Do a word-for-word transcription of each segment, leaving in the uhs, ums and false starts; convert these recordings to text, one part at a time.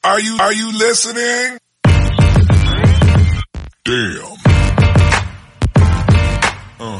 Are you, are you listening? Damn. Uh.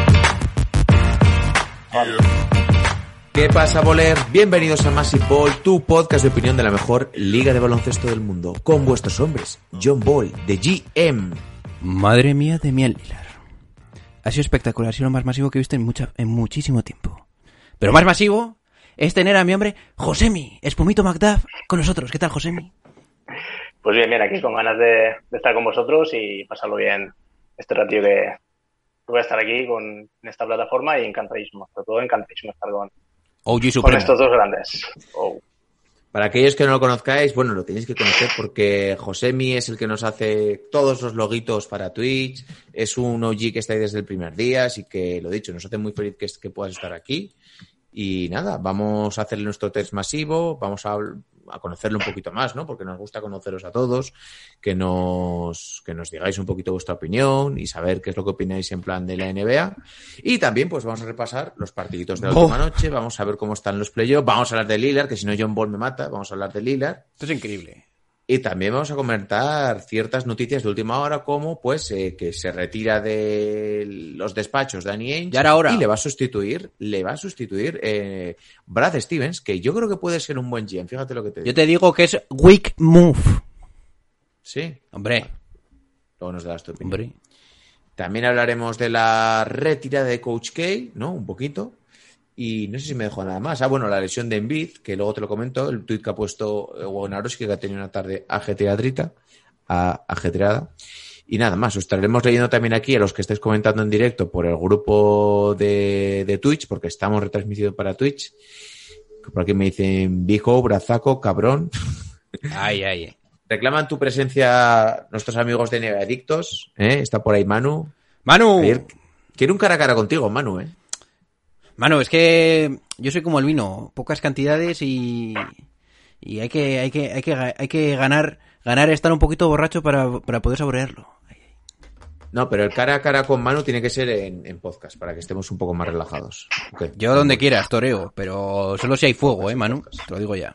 Yeah. ¿Qué pasa, Boler? Bienvenidos a Massive Ball, tu podcast de opinión de la mejor liga de baloncesto del mundo, con vuestros hombres, John Ball, de G M. Madre mía de Miel Lilar. Ha sido espectacular, ha sido lo más masivo que he visto en, mucha, en muchísimo tiempo. Pero más masivo es tener a mi hombre Josemi, Espumito McDuff, con nosotros. ¿Qué tal, Josemi? Pues bien, bien, aquí con ganas de, de estar con vosotros y pasarlo bien este ratillo que voy a estar aquí con en esta plataforma y encantadísimo, sobre todo encantadísimo estar con, O G con estos dos grandes. Oh. Para aquellos que no lo conozcáis, bueno, lo tenéis que conocer porque Josemi es el que nos hace todos los loguitos para Twitch, es un O G que está ahí desde el primer día, así que lo dicho, nos hace muy feliz que, que puedas estar aquí. Y nada, vamos a hacerle nuestro test masivo, vamos a, a conocerlo un poquito más, ¿no? Porque nos gusta conoceros a todos, que nos, que nos digáis un poquito vuestra opinión y saber qué es lo que opináis en plan de la N B A. Y también, pues vamos a repasar los partiditos de la oh. última noche, vamos a ver cómo están los playoffs, vamos a hablar de Lillard, que si no John Ball me mata, vamos a hablar de Lillard. Esto es increíble. Y también vamos a comentar ciertas noticias de última hora, como pues eh, que se retira de los despachos Danny Ainge y le va a sustituir, le va a sustituir eh, Brad Stevens, que yo creo que puede ser un buen G M, fíjate lo que te digo. Yo te digo que es weak move. Sí. Hombre. Bueno, luego nos das tu opinión. Hombre. También hablaremos de la retirada de Coach K, ¿no? Un poquito. Y no sé si me dejo nada más. Ah, bueno, la lesión de Embiid, que luego te lo comento, el tuit que ha puesto Wojnarowski, que ha tenido una tarde ajetreadrita, a, ajetreada. Y nada más, os estaremos leyendo también aquí a los que estáis comentando en directo por el grupo de, de Twitch, porque estamos retransmitidos para Twitch. Por aquí me dicen, viejo, brazaco, cabrón. Ay, ay. Reclaman tu presencia nuestros amigos de N B A Adictos, ¿eh? Está por ahí Manu. ¡Manu! Ayer, quiero un cara a cara contigo, Manu, ¿eh? Mano, es que yo soy como el vino, pocas cantidades y, y hay que hay que hay que hay que ganar ganar estar un poquito borracho para, para poder saborearlo. No, pero el cara a cara con Manu tiene que ser en, en podcast para que estemos un poco más relajados. Okay. Yo donde quieras, toreo, pero solo si hay fuego, eh, Manu, te lo digo ya.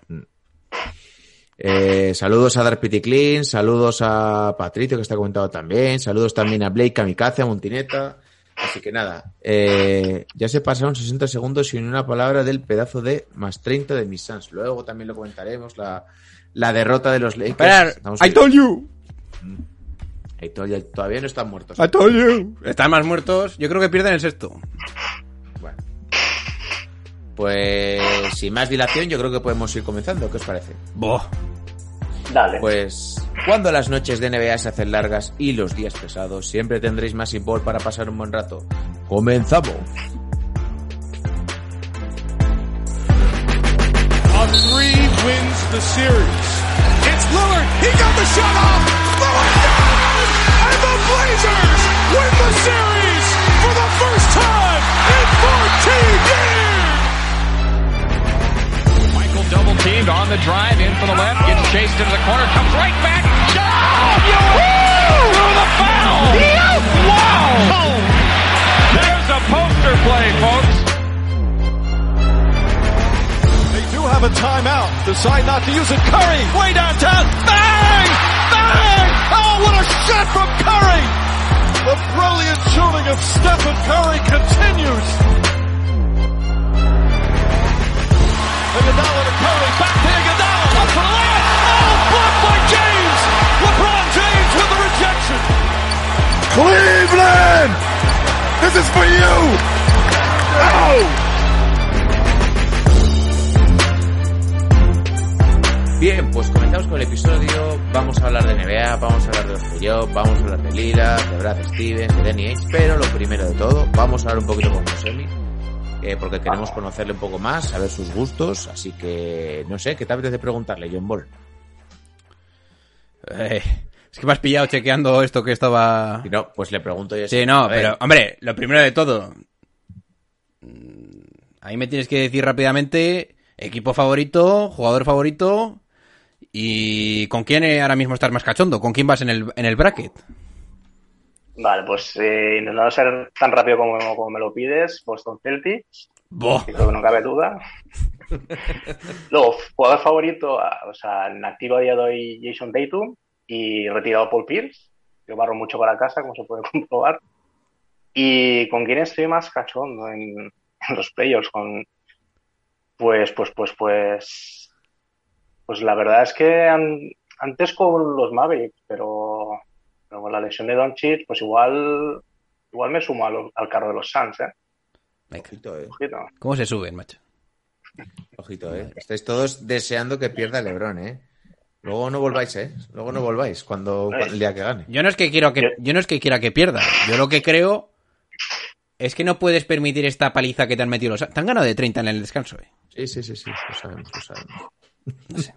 Eh, saludos a Dark Pity Clean, saludos a Patricio que está comentado también, saludos también a Blake Kamikaze, a Montineta. Así que nada, eh, ya se pasaron sesenta segundos sin una palabra del pedazo de más treinta de mis Suns. Luego también lo comentaremos, la, la derrota de los Lakers. I told you. I told you. Todavía no están muertos. I told you. Están más muertos. Yo creo que pierden el sexto. Bueno. Pues sin más dilación, yo creo que podemos ir comenzando. ¿Qué os parece? Boh. Dale. Pues cuando las noches de N B A se hacen largas y los días pesados, siempre tendréis Massive Ball para pasar un buen rato. ¡Comenzamos! A three wins the series. It's Lillard. He got the shot off. Lillard down! And the Blazers win the series for the first time in fourteen years. Michael double teamed on the drive in for the left. Gets chased into the corner. Comes right back. Oh, through the foul. Wow. Oh. There's a poster play, folks. They do have a timeout. Decide not to use it. Curry, way downtown. Bang! Bang! Oh, what a shot from Curry! The brilliant shooting of Stephen Curry continues. Iguodala to Curry. Back to Iguodala. Up for the layup. Oh, blocked by James. LeBron James with the rejection. Cleveland! This is for you! Oh! Bien, pues comenzamos con el episodio. Vamos a hablar de N B A, vamos a hablar de los playoffs, vamos a hablar de Lillard, de Brad Stevens, de Danny Ainge, pero lo primero de todo, vamos a hablar un poquito con Josemi, eh, porque queremos conocerle un poco más, saber sus gustos, así que no sé, ¿qué te apetece preguntarle, John Ball? Eh, es que me has pillado chequeando esto que estaba... Si no, pues le pregunto yo. Sí, no, pero, hombre, lo primero de todo, ahí me tienes que decir rápidamente equipo favorito, jugador favorito y con quién ahora mismo estás más cachondo, con quién vas en el, en el bracket. Vale, pues eh, intentando ser tan rápido como, como me lo pides, Boston Celtics. Boh. Creo que no cabe duda. Luego, jugador favorito, o sea, en activo a día de hoy Jason Tatum y retirado Paul Pierce. Yo barro mucho para casa, como se puede comprobar. Y con quién estoy más cachondo en, en los playoffs, con pues, pues, pues, pues, pues la verdad es que an, antes con los Mavericks, pero, pero con la lesión de Doncic, pues igual, igual me sumo al, al carro de los Suns, ¿eh? Ojito, eh. Ojito. ¿Cómo se suben, macho? Ojito, eh. Estáis todos deseando que pierda LeBron, eh. Luego no volváis, eh. Luego no volváis cuando, cuando el día que gane. Yo no es que quiero que yo no es que quiera que pierda. Yo lo que creo es que no puedes permitir esta paliza que te han metido los. Te han ganado de treinta en el descanso, eh. Sí, sí, sí, sí, lo sabemos, lo sabemos. No sé.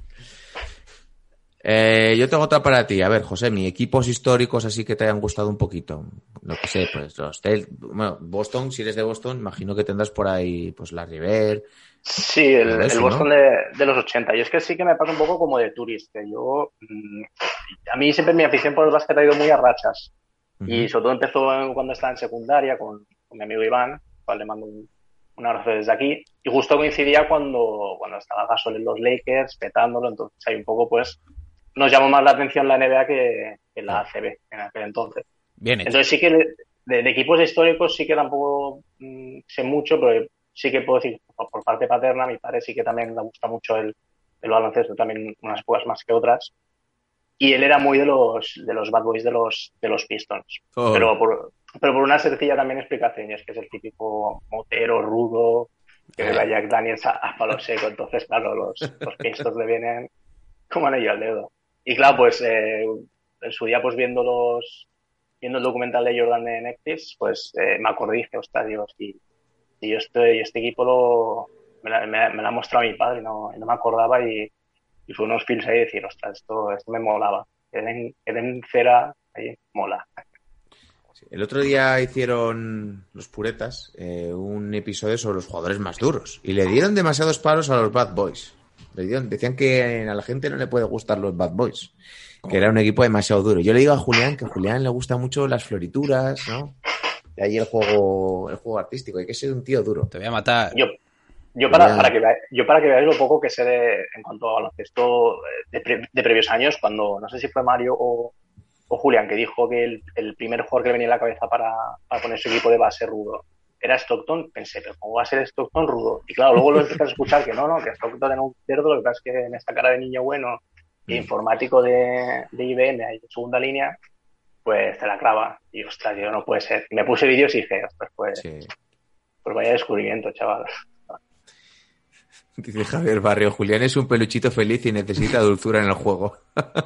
eh, yo tengo otra para ti. A ver, José, mi equipos históricos así que te hayan gustado un poquito. Lo que sé, pues los Tel- bueno, Boston, si eres de Boston, imagino que tendrás por ahí pues la River. Sí, el, Todo eso, el Boston, ¿no? de, de los ochenta. Y es que sí que me pasa un poco como de turista. Yo, mm, a mí siempre mi afición por el básquet ha ido muy a rachas. Uh-huh. Y sobre todo empezó en- cuando estaba en secundaria con, con mi amigo Iván, cual le mando un, un abrazo desde aquí. Y justo coincidía cuando, cuando estaba Gasol en los Lakers, petándolo. Entonces ahí un poco, pues, nos llamó más la atención la N B A que, que la A C B en aquel entonces. Bien hecho. Entonces sí que de, de equipos históricos sí que tampoco mmm, sé mucho, pero sí que puedo decir por, por parte paterna, a mi padre sí que también le gusta mucho el, el baloncesto, también unas pocas más que otras. Y él era muy de los de los bad boys de los de los Pistons. Oh. Pero por pero por una sencilla también explicación, y es que es el típico motero rudo que Eh. bebe a Jack Daniels a, a palo seco. Entonces, claro, los, los Pistons le vienen como anillo al dedo. Y claro, pues eh, en su día, pues viendo los viendo el documental de Jordan de Netflix, pues eh, me acordé y dije, ostras, digo, si, si yo estoy, este equipo lo, me, la, me, me lo ha mostrado mi padre, no, no me acordaba y, y fue unos feels ahí de decir, ostras, esto, esto me molaba. Eden, Eden Cera, ahí, mola. Sí, el otro día hicieron los puretas eh, un episodio sobre los jugadores más duros y le dieron demasiados palos a los Bad Boys. Le dieron, decían que a la gente no le puede gustar los Bad Boys, que era un equipo demasiado duro. Yo le digo a Julián que a Julián le gustan mucho las florituras, ¿no? De ahí el juego, el juego artístico. Hay que ser un tío duro. Te voy a matar. Yo, yo para, para que veáis, yo para que veáis lo poco que sé de, en cuanto a baloncesto de, pre, de previos años, cuando no sé si fue Mario o, o Julián que dijo que el, el primer jugador que le venía a la cabeza para, para poner su equipo de base rudo era Stockton, pensé, pero ¿cómo va a ser Stockton rudo? Y claro, luego lo empecé a escuchar que no, no, que Stockton era un cerdo, lo que pasa es que en esta cara de niño bueno y informático de, de I B M, ahí de segunda línea, pues te la clava. Y ostras, yo no puede ser. Me puse vídeos y dije, ostras, pues, Sí. pues vaya descubrimiento, chaval. Dice Javier Barrio, Julián es un peluchito feliz y necesita dulzura en el juego.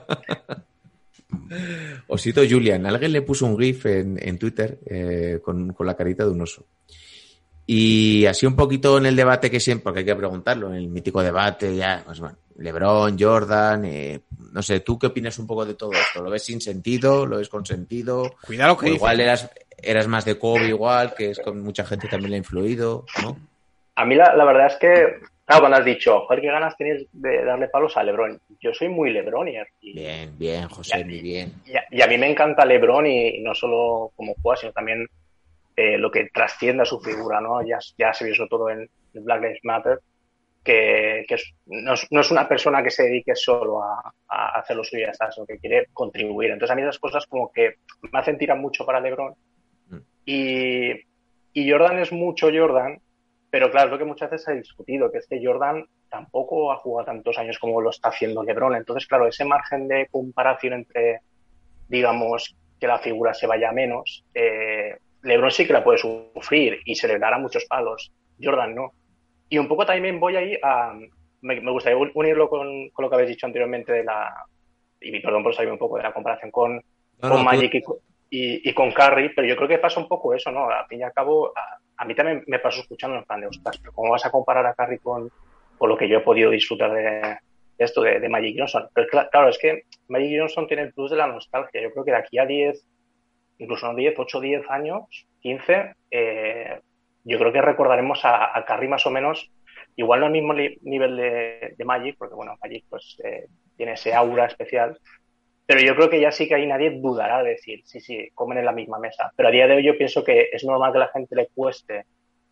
Osito Julian, alguien le puso un GIF en, en Twitter eh, con, con la carita de un oso. Y así un poquito en el debate que siempre, porque hay que preguntarlo, en el mítico debate, ya, pues bueno, LeBron, Jordan, eh, no sé, ¿tú qué opinas un poco de todo esto? ¿Lo ves sin sentido? ¿Lo ves con sentido? Cuidado que o igual dice. eras, eras más de Kobe igual, que es con mucha gente también le ha influido, ¿no? A mí la, la verdad es que, claro, cuando has dicho, joder, qué ganas tenéis de darle palos a LeBron. Yo soy muy LeBronier. Y, Bien, bien, José, muy bien. Y a, y a mí me encanta LeBron y, y no solo como juega, sino también eh, lo que trasciende a su figura, ¿no? Ya, ya se vio sobre todo en Black Lives Matter, que, que es, no, es, no es una persona que se dedique solo a, a hacer lo suyo y ya está, sino que quiere contribuir. Entonces a mí esas cosas como que me hacen tirar mucho para LeBron. Mm. Y, y Jordan es mucho Jordan, pero claro, es lo que muchas veces se ha discutido, que es que Jordan tampoco ha jugado tantos años como lo está haciendo LeBron. Entonces, claro, ese margen de comparación entre, digamos, que la figura se vaya menos, eh, LeBron sí que la puede sufrir y se le dará muchos palos. Jordan no. Y un poco también voy ahí a... Me, me gustaría unirlo con, con lo que habéis dicho anteriormente de la... Y perdón por salir un poco de la comparación con, no, con no, Magic tú... y, y, y con Curry, pero yo creo que pasa un poco eso, ¿no? Al fin y al cabo, a, a mí también me pasó escuchando en plan de, ostras, pero ¿cómo vas a comparar a Curry con, con lo que yo he podido disfrutar de, de esto, de, de Magic Johnson? Pero claro, es que Magic Johnson tiene el plus de la nostalgia. Yo creo que de aquí a diez, incluso no diez, ocho, diez años, quince, eh, yo creo que recordaremos a, a Curry más o menos, igual no al mismo li- nivel de, de Magic, porque bueno, Magic pues eh, tiene ese aura especial, pero yo creo que ya sí que ahí nadie dudará de decir, sí, sí, comen en la misma mesa. Pero a día de hoy yo pienso que es normal que a la gente le cueste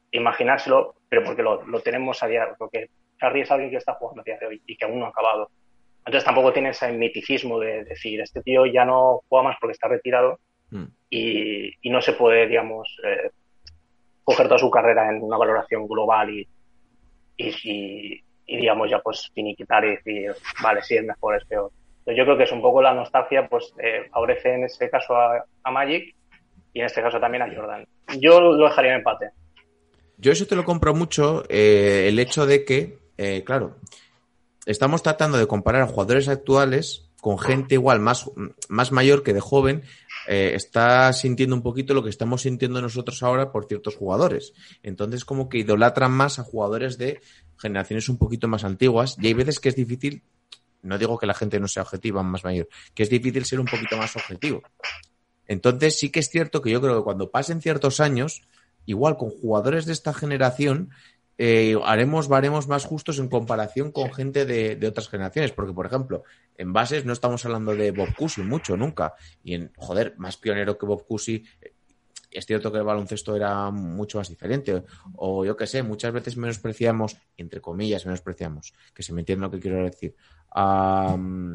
imaginárselo, pero porque lo, lo tenemos a día, porque Curry es alguien que está jugando a día de hoy y que aún no ha acabado. Entonces tampoco tiene ese miticismo de decir, este tío ya no juega más porque está retirado mm. y, y no se puede, digamos, eh, coger toda su carrera en una valoración global y, y, y, y digamos, ya pues finiquitar y decir, vale, sí, es mejor, es peor. Entonces yo creo que es un poco la nostalgia, pues eh, favorece en este caso a, a Magic y en este caso también a Jordan. Yo lo dejaría en empate. Yo eso te lo compro mucho, eh, el hecho de que, eh, claro, estamos tratando de comparar a jugadores actuales con gente igual más, más mayor que de joven, eh, está sintiendo un poquito lo que estamos sintiendo nosotros ahora por ciertos jugadores. Entonces como que idolatran más a jugadores de generaciones un poquito más antiguas y hay veces que es difícil, no digo que la gente no sea objetiva más mayor, que es difícil ser un poquito más objetivo. Entonces sí que es cierto que yo creo que cuando pasen ciertos años, igual con jugadores de esta generación, Eh, haremos baremos más justos en comparación con gente de, de otras generaciones, porque por ejemplo en bases no estamos hablando de Bob Cousy mucho, nunca, y en, joder, más pionero que Bob Cousy, es cierto que el baloncesto era mucho más diferente, o yo qué sé, muchas veces menospreciamos, entre comillas menospreciamos, que se me entiende lo que quiero decir, a,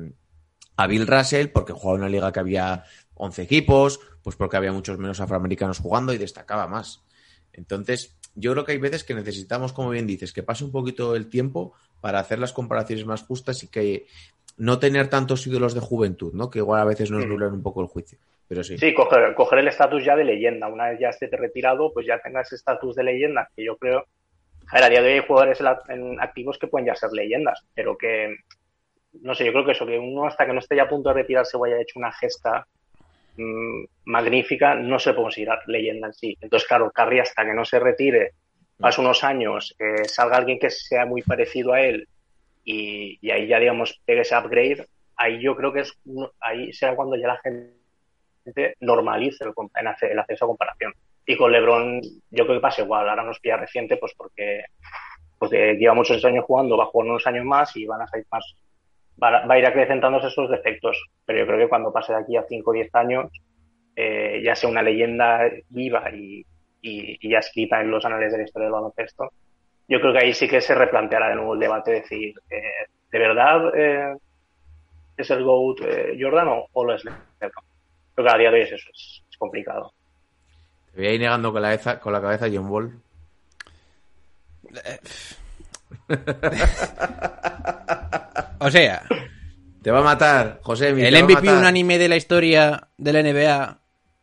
a Bill Russell porque jugaba en una liga que había once equipos, pues porque había muchos menos afroamericanos jugando y destacaba más. Entonces yo creo que hay veces que necesitamos, como bien dices, que pase un poquito el tiempo para hacer las comparaciones más justas y que no tener tantos ídolos de juventud, ¿no? Que igual a veces nos nublan un poco el juicio. Pero sí. Sí, coger, coger el estatus ya de leyenda. Una vez ya esté retirado, pues ya tenga ese estatus de leyenda, que yo creo... A ver, a día de hoy hay jugadores en activos que pueden ya ser leyendas, pero que... No sé, yo creo que eso, que uno hasta que no esté ya a punto de retirarse o haya hecho una gesta mmm, magnífica, no se puede considerar leyenda en sí. Entonces, claro, Curry hasta que no se retire, pase unos años, eh, salga alguien que sea muy parecido a él y, y ahí ya, digamos, pegue ese upgrade, ahí yo creo que es ahí será cuando ya la gente normalice el, el acceso a comparación. Y con LeBron yo creo que pasa igual, ahora nos pilla reciente pues porque pues eh, lleva muchos años jugando, va a jugar unos años más y van a salir más, va, va a ir acrecentándose esos defectos, pero yo creo que cuando pase de aquí a cinco o diez años eh, ya sea una leyenda viva y Y, y ya escrita en los anales de la historia del baloncesto, yo creo que ahí sí que se replanteará de nuevo el debate, decir, eh, ¿de verdad eh, es el GOAT eh, Jordan o, o lo es LeBron? Creo que a día de hoy es eso, es, es complicado. Te voy a ir negando con la, eza, con la cabeza John Wall. O sea, te va a matar, José. El M V P unánime de la historia de la N B A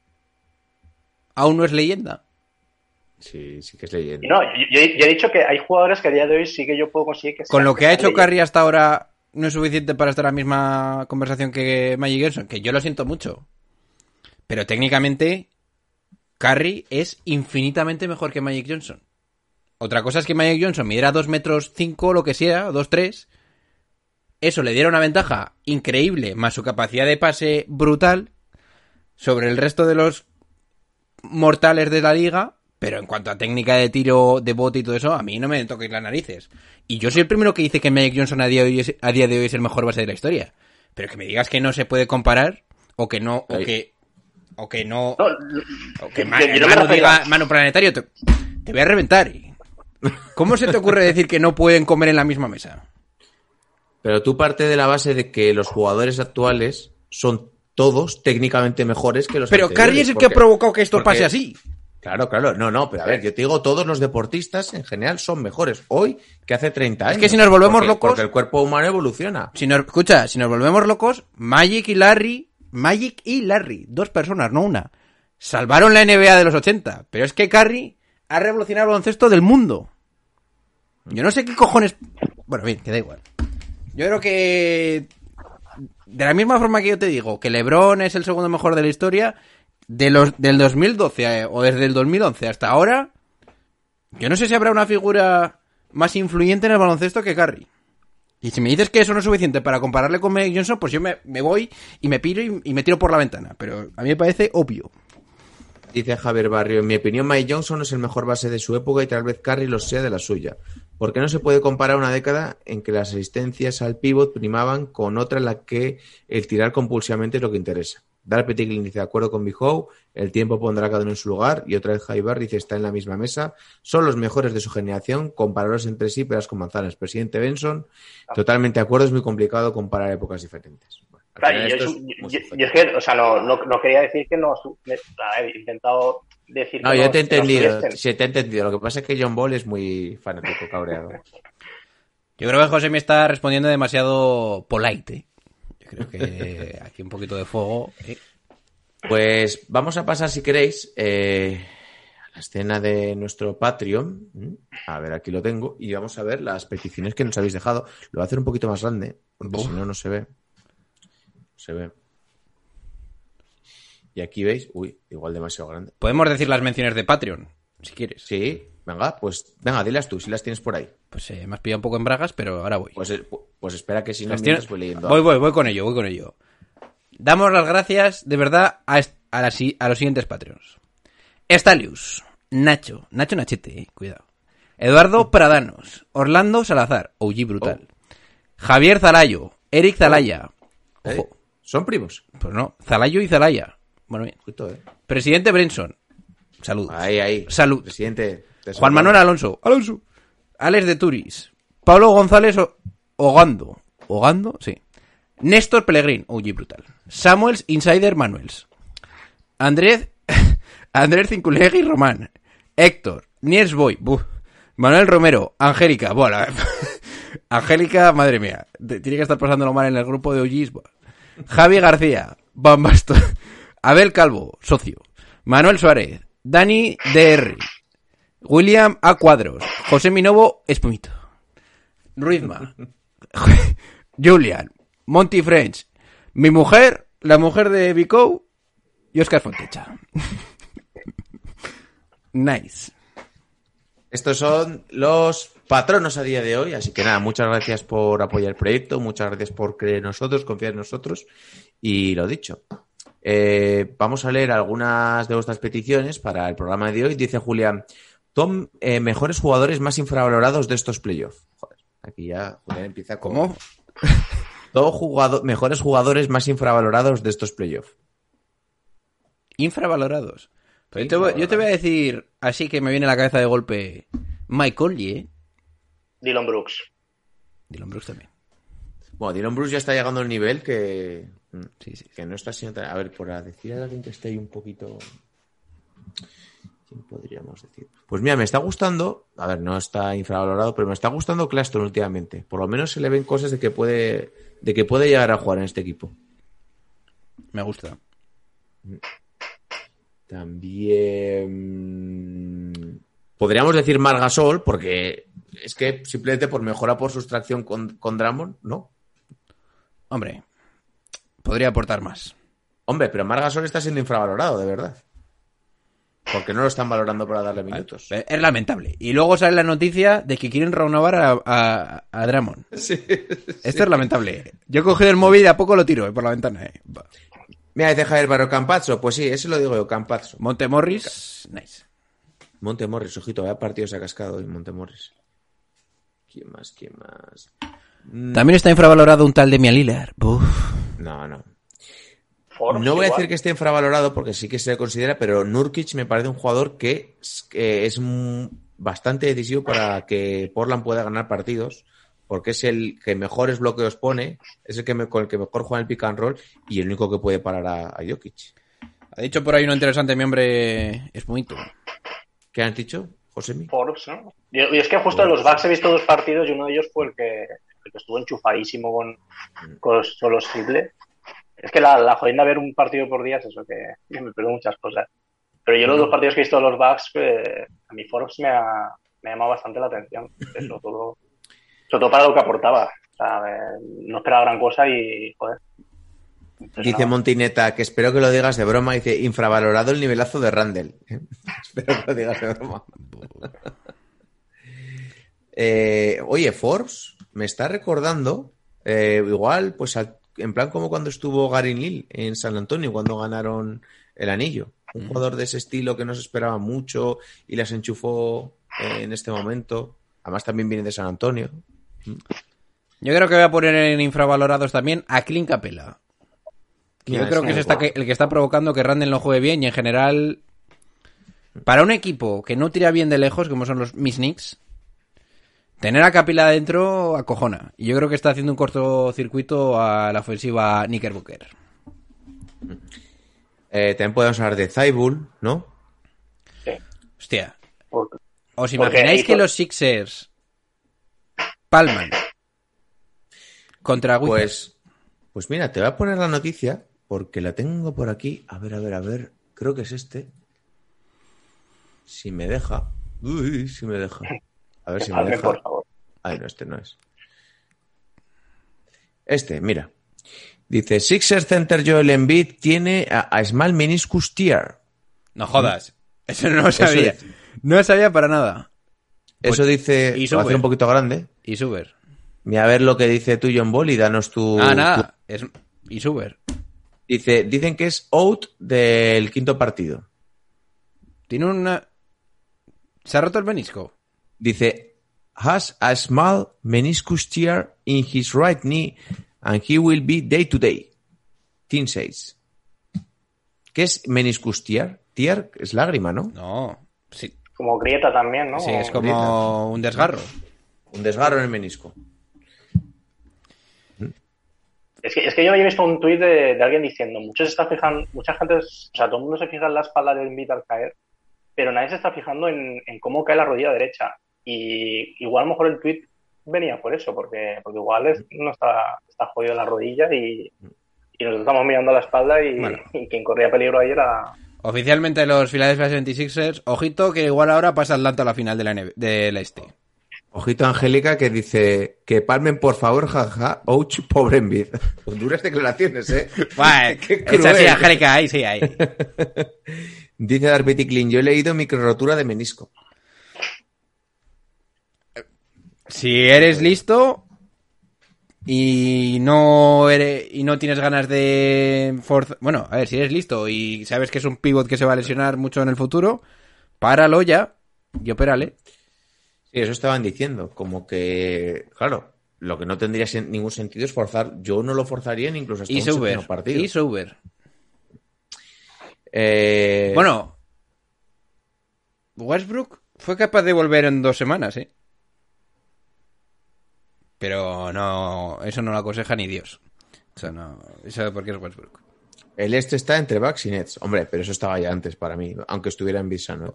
aún no es leyenda. Sí, sí que es leyenda. No, yo, yo, yo he dicho que hay jugadores que a día de hoy sí que yo puedo conseguir que con sean, lo que, que ha hecho leyenda. Curry hasta ahora no es suficiente para estar en la misma conversación que Magic Johnson, que yo lo siento mucho. Pero técnicamente Curry es infinitamente mejor que Magic Johnson. Otra cosa es que Magic Johnson midiera dos metros cinco o lo que sea, dos tres. Eso le diera una ventaja increíble, más su capacidad de pase brutal sobre el resto de los mortales de la liga. Pero en cuanto a técnica de tiro, de bote y todo eso, a mí no me toquéis las narices. Y yo soy el primero que dice que Magic Johnson a día de hoy es, a día de hoy es el mejor base de la historia. Pero que me digas que no se puede comparar, o que no, o que, o que no, no o que man, no Manu diga, Manu Planetario, te, te voy a reventar. ¿Cómo se te ocurre decir que no pueden comer en la misma mesa? Pero tú parte de la base de que los jugadores actuales son todos técnicamente mejores que los Pero anteriores. Curry es el porque, que ha provocado que esto porque, pase así. Claro, claro. No, no, pero a ver, yo te digo, todos los deportistas en general son mejores hoy que hace treinta años. Es que si nos volvemos porque, locos... Porque el cuerpo humano evoluciona. Si nos, escucha, si nos volvemos locos, Magic y Larry, Magic y Larry, dos personas, no una, salvaron la N B A de los ochenta. Pero es que Curry ha revolucionado el baloncesto del mundo. Yo no sé qué cojones... Bueno, bien, que da igual. Yo creo que... De la misma forma que yo te digo que LeBron es el segundo mejor de la historia... De los, del dos mil doce eh, o desde el dos mil once hasta ahora, yo no sé si habrá una figura más influyente en el baloncesto que Curry. Y si me dices que eso no es suficiente para compararle con Magic Johnson, pues yo me, me voy y me piro y, y me tiro por la ventana. Pero a mí me parece obvio. Dice Javier Barrio, en mi opinión Magic Johnson es el mejor base de su época y tal vez Curry lo sea de la suya. ¿Por qué no se puede comparar una década en que las asistencias al pívot primaban con otra en la que el tirar compulsivamente es lo que interesa? Dar Petiklin dice, de acuerdo con Bijou, el tiempo pondrá a cada uno en su lugar. Y otra vez Jaibar dice, está en la misma mesa. Son los mejores de su generación, compararlos entre sí, peras con manzanas. Presidente Benson, totalmente de acuerdo, es muy complicado comparar épocas diferentes. Bueno, claro, yo, es, yo, yo es que, o sea, no, no, no quería decir que no, he intentado decir no, que yo no, te he entendido, no sí, te he entendido. Lo que pasa es que John Ball es muy fanático, cabreado. Yo creo que José me está respondiendo demasiado polite, ¿eh? Creo que aquí un poquito de fuego. ¿eh? Pues vamos a pasar, si queréis, eh, a la escena de nuestro Patreon. A ver, aquí lo tengo. Y vamos a ver las peticiones que nos habéis dejado. Lo voy a hacer un poquito más grande, porque Uf. si no, no se ve. No se ve. Y aquí veis, uy, igual demasiado grande. Podemos decir las menciones de Patreon, si quieres. Sí, venga, pues venga, dilas tú, si las tienes por ahí. Pues eh, me has pillado un poco en bragas, pero ahora voy. Pues, pues espera que si no, tienes... voy leyendo. Voy, voy, voy con ello, voy con ello. Damos las gracias, de verdad, a, est- a, la, a los siguientes Patreons. Estalius, Nacho, Nacho Nachete, eh, cuidado. Eduardo Pradanos, Orlando Salazar, O G Brutal. Oh. Javier Zalayo, Eric Zalaya. Oh. ¿Eh? ¿Son primos? Pues no, Zalayo y Zalaya. Bueno, bien. Justo, ¿eh? Presidente Brenson. Saludos. Ahí, ahí. Salud. Presidente. Juan Manuel Alonso. Alonso. Alex de Turis. Pablo González o- Ogando. ¿Ogando? Sí. Néstor Pellegrín. Uy, brutal. Samuels Insider Manuels. Andrés. Andrés Cinculegui Román. Héctor. Niels Boy. Buf. Manuel Romero. Angélica. Bueno. Angélica, madre mía. Tiene que estar pasándolo mal en el grupo de O Gs. Javi García. Bambasto. Abel Calvo. Socio. Manuel Suárez. Dani D R. William A. Cuadros. José Minovo Espumito. Ruizma. Julian. Monty French. Mi mujer, la mujer de Vico y Oscar Fontecha. Nice. Estos son los patronos a día de hoy, así que nada, muchas gracias por apoyar el proyecto, muchas gracias por creer en nosotros, confiar en nosotros y lo dicho. Eh, vamos a leer algunas de vuestras peticiones para el programa de hoy. Dice Julián, Tom, eh, mejores jugadores más infravalorados de estos playoffs. Joder, aquí ya Julián empieza con... ¿Cómo? Todo jugado... Mejores jugadores más infravalorados de estos playoffs. Infravalorados. Pues yo, te voy, yo te voy a decir, así que me viene a la cabeza de golpe, Mike Conley, ¿eh? Dillon Brooks. Dillon Brooks también. Bueno, Dillon Brooks ya está llegando al nivel que... Sí, sí. Que no está siendo tan... A ver, por decir a alguien que esté ahí un poquito... ¿Quién podríamos decir? Pues mira, me está gustando... A ver, no está infravalorado, pero me está gustando Claxton últimamente. Por lo menos se le ven cosas de que puede... De que puede llegar a jugar en este equipo. Me gusta. También... Podríamos decir Marc Gasol, porque es que simplemente por mejora por sustracción con, con Drummond, ¿no? Hombre... Podría aportar más. Hombre, pero Marc Gasol está siendo infravalorado, de verdad. Porque no lo están valorando para darle minutos. Es lamentable. Y luego sale la noticia de que quieren renovar a, a, a Drummond. Sí, Esto sí. es lamentable. Yo he cogido el móvil y a poco lo tiro eh, por la ventana. Eh. Mira, dice Javier Barro, Campazzo. Pues sí, ese lo digo yo, Campazzo. Montemorris, nice. Montemorris, ojito, vaya partido se ha cascado hoy Montemorris. ¿Quién más? ¿Quién más? También está infravalorado un tal Damian Lillard. Uf. No, no. Forbes, no voy a igual. decir que esté infravalorado porque sí que se le considera, pero Nurkic me parece un jugador que es, que es un, bastante decisivo para que Portland pueda ganar partidos, porque es el que mejores bloqueos pone, es el que me, con el que mejor juega en el pick and roll y el único que puede parar a, a Jokic. Ha dicho por ahí uno interesante, mi hombre Espumito. ¿Qué han dicho, Josemi? Forbes, ¿no? Y, y es que justo en los Bucks he visto dos partidos y uno de ellos fue el que, el que estuvo enchufadísimo con, con los, con los triples. Es que la, la jodienda ver un partido por día es eso, que, que me pierdo muchas cosas. Pero yo los dos partidos que he visto de los Bucks, eh, a mí Forbes me ha, me ha llamado bastante la atención. Sobre todo, sobre todo para lo que aportaba. O sea, eh, no esperaba gran cosa y, joder. Dice Montineta, que espero que lo digas de broma, dice, infravalorado el nivelazo de Randall. Espero que lo digas de broma. eh, oye, Forbes me está recordando, eh, igual, pues al en plan como cuando estuvo Gary Neal en San Antonio, cuando ganaron el anillo. Un jugador de ese estilo que no se esperaba mucho y las enchufó en este momento. Además también viene de San Antonio. Yo creo que voy a poner en infravalorados también a Clint Capela. Mira, Yo creo es que es muy esta guapo. que, el que está provocando que Randall no juegue bien y en general, para un equipo que no tira bien de lejos, como son los mis Knicks, tener a Capela adentro acojona. Y yo creo que está haciendo un cortocircuito a la ofensiva Knickerbocker. Eh, también podemos hablar de Thibault, ¿no? Sí. Hostia, Porque, ¿os porque imagináis hizo- que los Sixers palman contra Wizards? Pues, pues mira, te voy a poner la noticia porque la tengo por aquí. A ver, a ver, a ver. Creo que es este. Si me deja. Uy, si me deja. A ver si me Palmen, deja. por favor. Ay, no, este no es. Este, mira. Dice, Sixers Center Joel Embiid tiene a, a Small Meniscus Tear. No jodas. Eso no lo sabía. dice. No lo sabía para nada. Eso dice... y Lo va a hacer sube. un poquito grande. Y Suber. Mira, a ver lo que dice tú, John Ball, y danos tu... Ah, tu- nada. Es... Y Suber. Dice, dicen que es out del quinto partido. Tiene una... ¿Se ha roto el menisco? Dice, has a small meniscus tear in his right knee and he will be day to day. Team says. ¿Qué es meniscus tear? Tear es lágrima, ¿no? No. Sí, Como grieta también, ¿no? sí es grieta. como un desgarro. Un desgarro en el menisco. Es que, es que yo había visto un tuit de, de alguien diciendo, muchos se está fijando, mucha gente, es- o sea, todo el mundo se fija en la espalda del Embiid al caer, pero nadie se está fijando en, en cómo cae la rodilla derecha. Y igual a lo mejor el tuit venía por eso, porque, porque igual es- no está, está jodido la rodilla y, y nos estamos mirando a la espalda y, Bueno. y quien corría peligro ahí era... Oficialmente los Philadelphia setenta y seis ers, ojito que igual ahora pasa Atlanta a la final de la N B A del este. Ojito a Angélica que dice que palmen por favor, jaja, ouch, pobre Embiid. Duras declaraciones, ¿eh? Bueno, Qué es así, cruel. Angélica, ahí sí, ahí. Dice Darby Ticklin, yo he leído micro rotura de menisco. Si eres listo y no eres, y no tienes ganas de forzar... Bueno, a ver, si eres listo y sabes que es un pivot que se va a lesionar mucho en el futuro, páralo ya y opérale. Sí, eso estaban diciendo, como que, claro, lo que no tendría sen- ningún sentido es forzar, yo no lo forzaría ni incluso hasta Y un séptimo Suber. partido. Y Suber. Eh, Bueno, Westbrook fue capaz de volver en dos semanas, ¿eh? Pero no, eso no lo aconseja ni Dios. Eso no, eso porque es Westbrook. el este está entre Bucks y Nets. Hombre, pero eso estaba ya antes para mí, aunque estuviera en Visa, ¿no?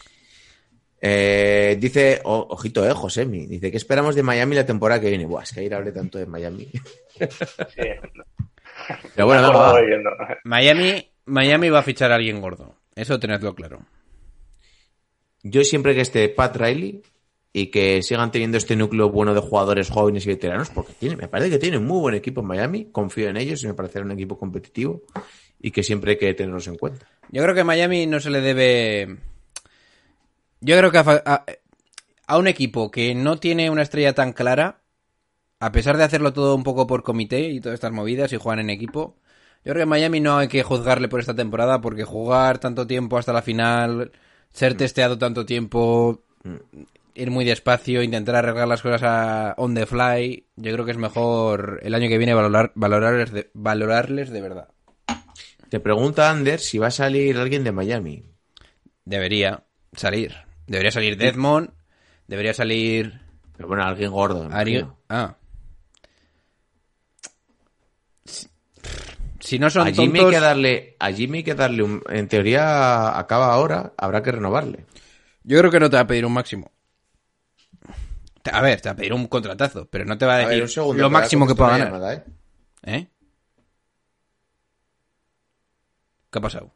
Eh, dice, o- ojito, eh, Josemi, dice, ¿qué esperamos de Miami la temporada que viene? Buah, es que ayer hablé tanto de Miami. Sí, Pero bueno, me venga, acuerdo va. de viendo. Miami, Miami va a fichar a alguien gordo. Eso tenedlo claro. Yo siempre que esté Pat Riley y que sigan teniendo este núcleo bueno de jugadores jóvenes y veteranos, porque tiene, me parece que tiene un muy buen equipo en Miami, confío en ellos y me parece un equipo competitivo y que siempre hay que tenerlos en cuenta. Yo creo que a Miami no se le debe... Yo creo que a, fa- a, a un equipo que no tiene una estrella tan clara, a pesar de hacerlo todo un poco por comité y todas estas movidas y jugar en equipo, yo creo que a Miami no hay que juzgarle por esta temporada porque jugar tanto tiempo hasta la final, ser testeado tanto tiempo, ir muy despacio, intentar arreglar las cosas a on the fly, yo creo que es mejor el año que viene valorar, valorarles, de, valorarles de verdad. Te pregunta Ander si va a salir alguien de Miami. Debería salir. Debería salir Desmond, debería salir... Pero bueno, alguien gordo. me Ari... imagino. Ah. Si no son A Jimmy hay tontos... que darle, a Jimmy hay que darle un, en teoría acaba ahora, habrá que renovarle. Yo creo que no te va a pedir un máximo. A ver, te va a pedir un contratazo, pero no te va a A decir ver, un segundo, lo voy a máximo que pueda contestar ganar. una llamada, ¿eh? ¿Eh? ¿Qué ha pasado?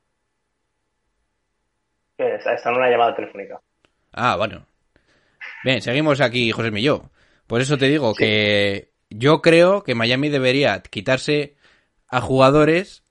Que Está, está en una llamada telefónica. Ah, bueno. Bien, seguimos aquí, José Milló. Por eso te digo Sí. que yo creo que Miami debería quitarse a jugadores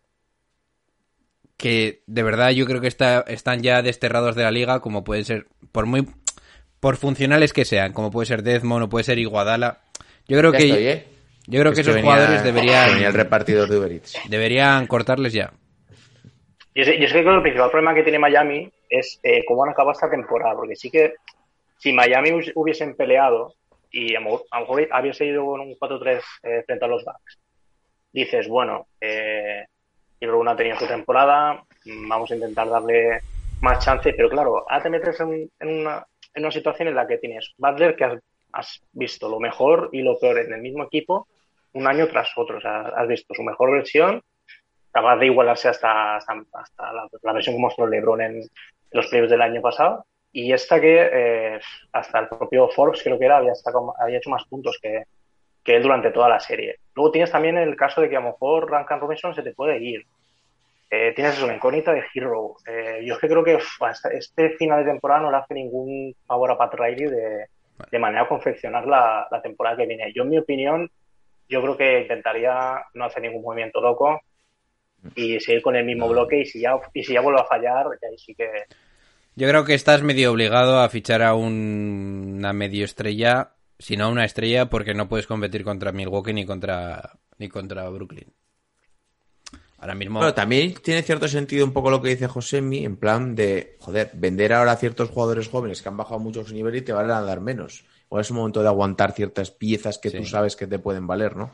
que de verdad yo creo que está, están ya desterrados de la liga, como pueden ser, por muy por funcionales que sean, como puede ser Desmond o puede ser Iguodala. Yo creo Ya que estoy, ¿eh? yo creo Es que esos venía- jugadores deberían venía el repartidor de Uber Eats. deberían cortarles ya. Yo sé, yo sé que creo que el principal problema que tiene Miami es eh, cómo han acabado esta temporada, porque sí que si Miami hus- hubiesen peleado y a lo mejor, a lo mejor hubiese ido con un cuatro tres eh, frente a los Bucks, dices, bueno, eh, Hero no ha tenido su temporada, vamos a intentar darle más chance, pero claro, ahora te metes en, en, una, en una situación en la que tienes Butler, que has, has visto lo mejor y lo peor en el mismo equipo un año tras otro. O sea, has visto su mejor versión, capaz de igualarse hasta, hasta, hasta la, la versión que mostró LeBron en los playoffs del año pasado, y esta que eh, hasta el propio Forbes, creo que era, había, sacado, había hecho más puntos que, que él durante toda la serie. Luego tienes también el caso de que a lo mejor Duncan Robinson se te puede ir. Eh, tienes eso, una incógnita de Hero. Eh, yo es que creo que uf, este final de temporada no le hace ningún favor a Pat Riley de, de manera a confeccionar la, la temporada que viene. Yo, en mi opinión, yo creo que intentaría no hacer ningún movimiento loco y seguir con el mismo no. bloque, y si ya y si ya vuelve a fallar, ahí sí que... Yo creo que estás medio obligado a fichar a un, una medio estrella, si no una estrella, porque no puedes competir contra Milwaukee ni contra ni contra Brooklyn. Ahora mismo... Bueno, también tiene cierto sentido un poco lo que dice Josemi, en plan de, joder, vender ahora a ciertos jugadores jóvenes que han bajado mucho su nivel y te van a dar menos. O es un momento de aguantar ciertas piezas que sí. tú sabes que te pueden valer, ¿no?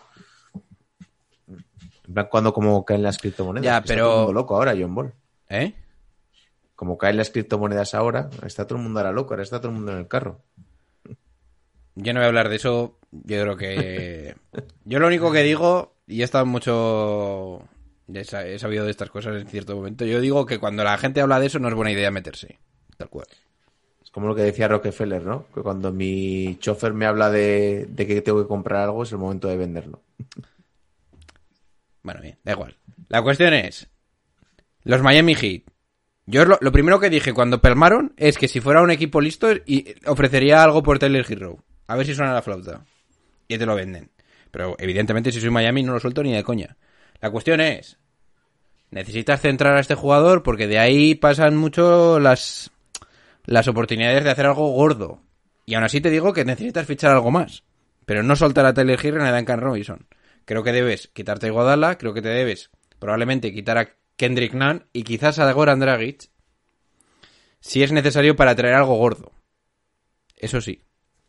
En plan, cuando como caen las criptomonedas. Ya, pero... Está todo el mundo loco ahora, John Ball. ¿Eh? Como caen las criptomonedas ahora, está todo el mundo ahora loco, ahora está todo el mundo en el carro. Yo no voy a hablar de eso, yo creo que... Yo lo único que digo, y he estado mucho... He sabido de estas cosas en cierto momento, yo digo que cuando la gente habla de eso no es buena idea meterse, tal cual. Es como lo que decía Rockefeller, ¿no? Que cuando mi chofer me habla de, de que tengo que comprar algo, es el momento de venderlo. Bueno, bien, da igual. La cuestión es, los Miami Heat. Yo lo, lo primero que dije cuando pelmaron es que si fuera un equipo listo y ofrecería algo por Tyler Hero. A ver si suena la flauta. Y te lo venden. Pero evidentemente si soy Miami no lo suelto ni de coña. La cuestión es, necesitas centrar a este jugador porque de ahí pasan mucho las, las oportunidades de hacer algo gordo. Y aún así te digo que necesitas fichar algo más. Pero no soltar a Tyler Hero ni a Duncan Robinson. Creo que debes quitarte a Iguodala, creo que te debes probablemente quitar a Kendrick Nunn y quizás a Goran Dragic si es necesario para traer algo gordo. Eso sí.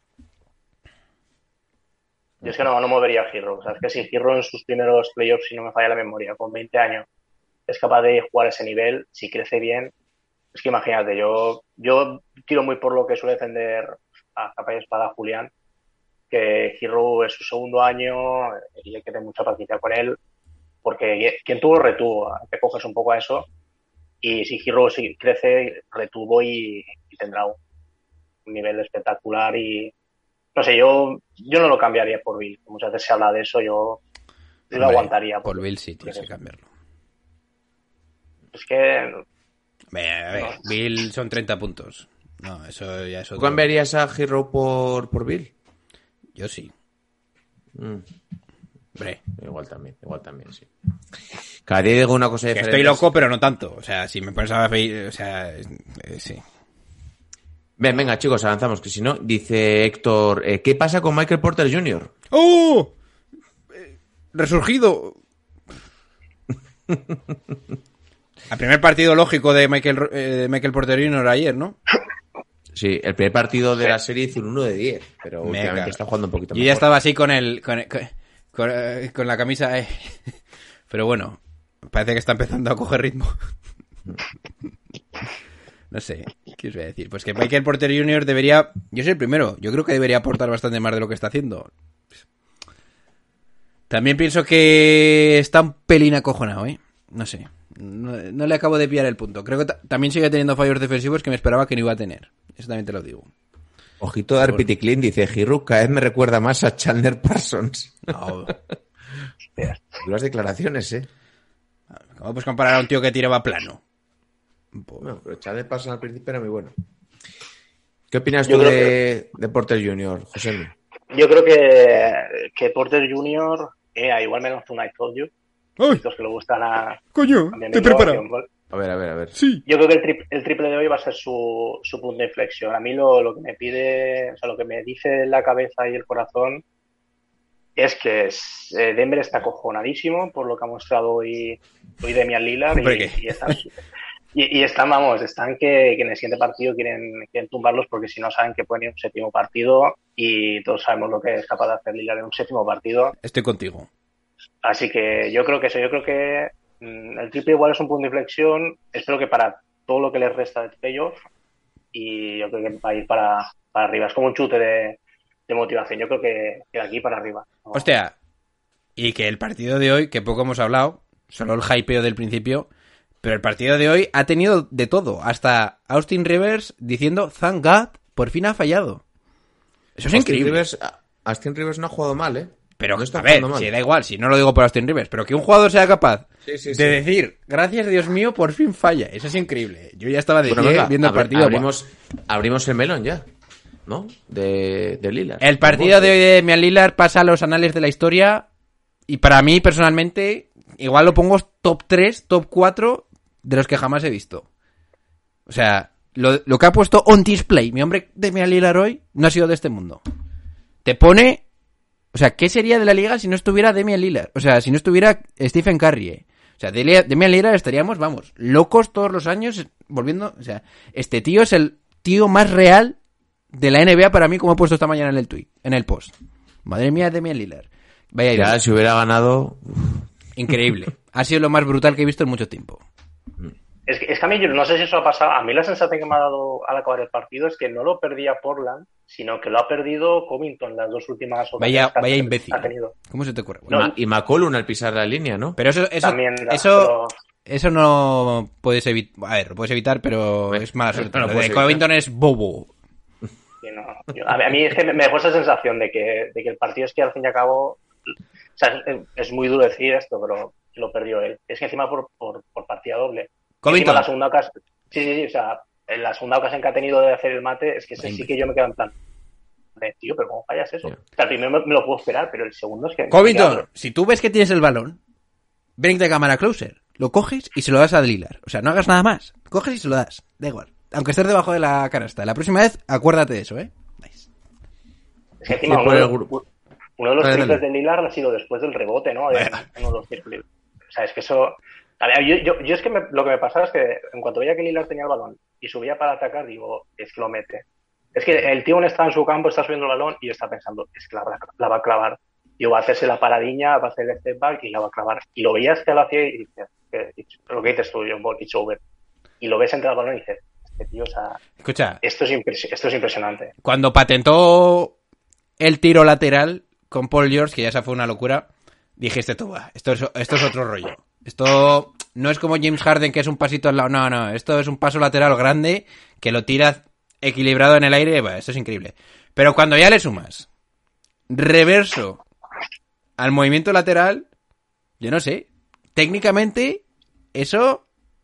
Yo es que no, no movería a Hero. O sea, es que si Hero en sus primeros playoffs, si no me falla la memoria, con veinte años, es capaz de jugar a ese nivel, si crece bien, es que imagínate, yo yo tiro muy por lo que suele defender a capa y espada Julián, que Hero es su segundo año y hay que tener mucha paciencia con él, porque quien tuvo, retuvo. Te coges un poco a eso, y si Hero si crece, retuvo y, y tendrá un, un nivel espectacular. Y no sé, yo yo no lo cambiaría por Bill. Muchas veces se habla de eso, yo, yo lo aguantaría. Por porque, Bill sí tienes que cambiarlo. Es que... A ver, a ver, no. Bill son treinta puntos. No, eso ya es otro. ¿Tú cambiarías a Hero por, por Bill? Yo sí. Mm. Hombre. Igual también, igual también, sí. Cada día digo una cosa que diferente. Estoy loco, pero no tanto. O sea, si me pones a ver, o sea, eh, sí. Ven, venga, chicos, avanzamos, que si no, dice Héctor, eh, ¿qué pasa con Michael Porter junior? ¡Oh! Eh, resurgido. El primer partido lógico de Michael, eh, de Michael Porter junior ayer, ¿no? Sí, el primer partido de la serie hizo un uno de diez, pero me últimamente cago. Está jugando un poquito Yo mejor. ya estaba así con el con, con, con, con la camisa, eh. Pero bueno, parece que está empezando a coger ritmo. No sé, ¿qué os voy a decir? Pues que Michael Porter junior debería... Yo soy el primero, yo creo que debería aportar bastante más de lo que está haciendo. También pienso que está un pelín acojonado, ¿eh? No sé, no, no le acabo de pillar el punto. Creo que t- también sigue teniendo fallos defensivos que me esperaba que no iba a tener. Eso también te lo digo. Ojito de Arpiticlin, dice Giroud, cada vez me recuerda más a Chandler Parsons. No. Duras declaraciones, ¿eh? ¿Cómo puedes comparar a un tío que tiraba plano? Bueno, pero Chandler Parsons al principio era muy bueno. ¿Qué opinas Yo tú de, que... de Porter junior, José? Yo creo que, que Porter junior, eh, igual me lanzó un I told you. ¡Ay! Los que le gustan a... ¡Coño! A ¡Te prepara! A ver, a ver, a ver. Sí. Yo creo que el, tri- el triple de hoy va a ser su, su punto de inflexión. A mí lo, lo que me pide, o sea, lo que me dice la cabeza y el corazón es que es, eh, Denver está acojonadísimo por lo que ha mostrado hoy, hoy Damian Lillard. Hombre, y, y, están, y, y están, vamos, están que, que en el siguiente partido quieren, quieren tumbarlos porque si no saben que pueden ir a un séptimo partido y todos sabemos lo que es capaz de hacer Lillard en un séptimo partido. Estoy contigo. Así que yo creo que eso, yo creo que el triple igual es un punto de inflexión. Espero que para todo lo que les resta de playoff, y yo creo que va a ir para, para arriba. Es como un chute de, de motivación. Yo creo que, que de aquí para arriba, ¿no? Hostia, y que el partido de hoy, que poco hemos hablado, solo el hypeo del principio, pero el partido de hoy ha tenido de todo. Hasta Austin Rivers diciendo, thank God, por fin ha fallado. Eso es Austin increíble. Rivers, Austin Rivers no ha jugado mal, ¿eh? Pero, no está a ver, jugando mal. si da igual, si no lo digo por Austin Rivers, pero que un jugador sea capaz Sí, sí, de sí. decir, gracias Dios mío, por fin falla. Eso es increíble. Yo ya estaba de Bueno, pie venga, viendo el abri- partido. Abrimos, abrimos el melón ya, ¿no? De, de Lillard. El partido de hoy de Damian Lillard pasa a los anales de la historia y para mí, personalmente, igual lo pongo top tres, top cuatro de los que jamás he visto. O sea, lo, lo que ha puesto on display mi hombre Damian Lillard hoy no ha sido de este mundo. Te pone... O sea, ¿qué sería de la liga si no estuviera Damian Lillard? O sea, si no estuviera Stephen Curry. eh. O sea, de Damian Lillard estaríamos, vamos, locos todos los años volviendo... O sea, este tío es el tío más real de la N B A para mí, como he puesto esta mañana en el tweet, en el post. Madre mía, Damian Lillard. Vaya idea. Ya, si hubiera ganado... Increíble. Ha sido lo más brutal que he visto en mucho tiempo. Es que, es que a mí, yo no sé si eso ha pasado. A mí la sensación que me ha dado al acabar el partido es que no lo perdía Portland, sino que lo ha perdido Covington las dos últimas Vaya, ocasiones que ha- vaya imbécil. ha tenido. ¿Cómo se te ocurre? Y Ma- y McCollum al pisar la línea, ¿no? Pero eso, eso, También, eso, pero- eso no puedes evitar. A ver, lo puedes evitar, pero Bueno, es mala suerte. no lo Lo puedes de evitar. Covington es bobo. Sí, no. Yo- a, mí, a mí es que me me dejó esa sensación de que, de que el partido es que al fin y al cabo, o sea, es, es muy duro decir esto, pero lo perdió él. Es que encima por, por, por partida doble. Covington. Encima la segunda ocasión, sí, sí, sí, o sea, en la segunda ocasión que ha tenido de hacer el mate, es que ese sí que yo me quedo en plan, de, tío, pero ¿cómo fallas eso? Yeah. O sea, el primero me, me lo puedo esperar, pero el segundo es que... Covington, si tú ves que tienes el balón, ven de cámara closer. Lo coges y se lo das a Lillard. O sea, no hagas nada más. Coges y se lo das. Da igual. Aunque estés debajo de la canasta. La próxima vez, acuérdate de eso, ¿eh? Nice. Es que encima Sí, uno, por de el los, grupo. uno de los Dale, triples dale. de Lillard ha sido después del rebote, ¿no? De, Vaya. uno de los triples. O sea, es que eso... A ver, yo, yo, yo es que me- lo que me pasaba es que en cuanto veía que Lillard tenía el balón y subía para atacar, digo, es que lo mete. Es que el tío está en su campo, está subiendo el balón y está pensando, es que la, va- la va a clavar. Digo, va a hacerse la paradiña, va a hacer el step back y la va a clavar. Y lo veías que lo hacía y dices, que- lo que dices tú, John Ball, it's over. Y lo ves entrar al balón y dices, este tío, o sea, Escucha, esto es, impres- esto es impresionante. cuando patentó el tiro lateral con Paul George, que ya esa fue una locura, dijiste tú, "Buah, esto es, esto es otro rollo. Esto no es como James Harden, que es un pasito al lado. No, no, esto es un paso lateral grande que lo tiras equilibrado en el aire. Bah, esto es increíble. Pero cuando ya le sumas reverso al movimiento lateral, yo no sé. Técnicamente, eso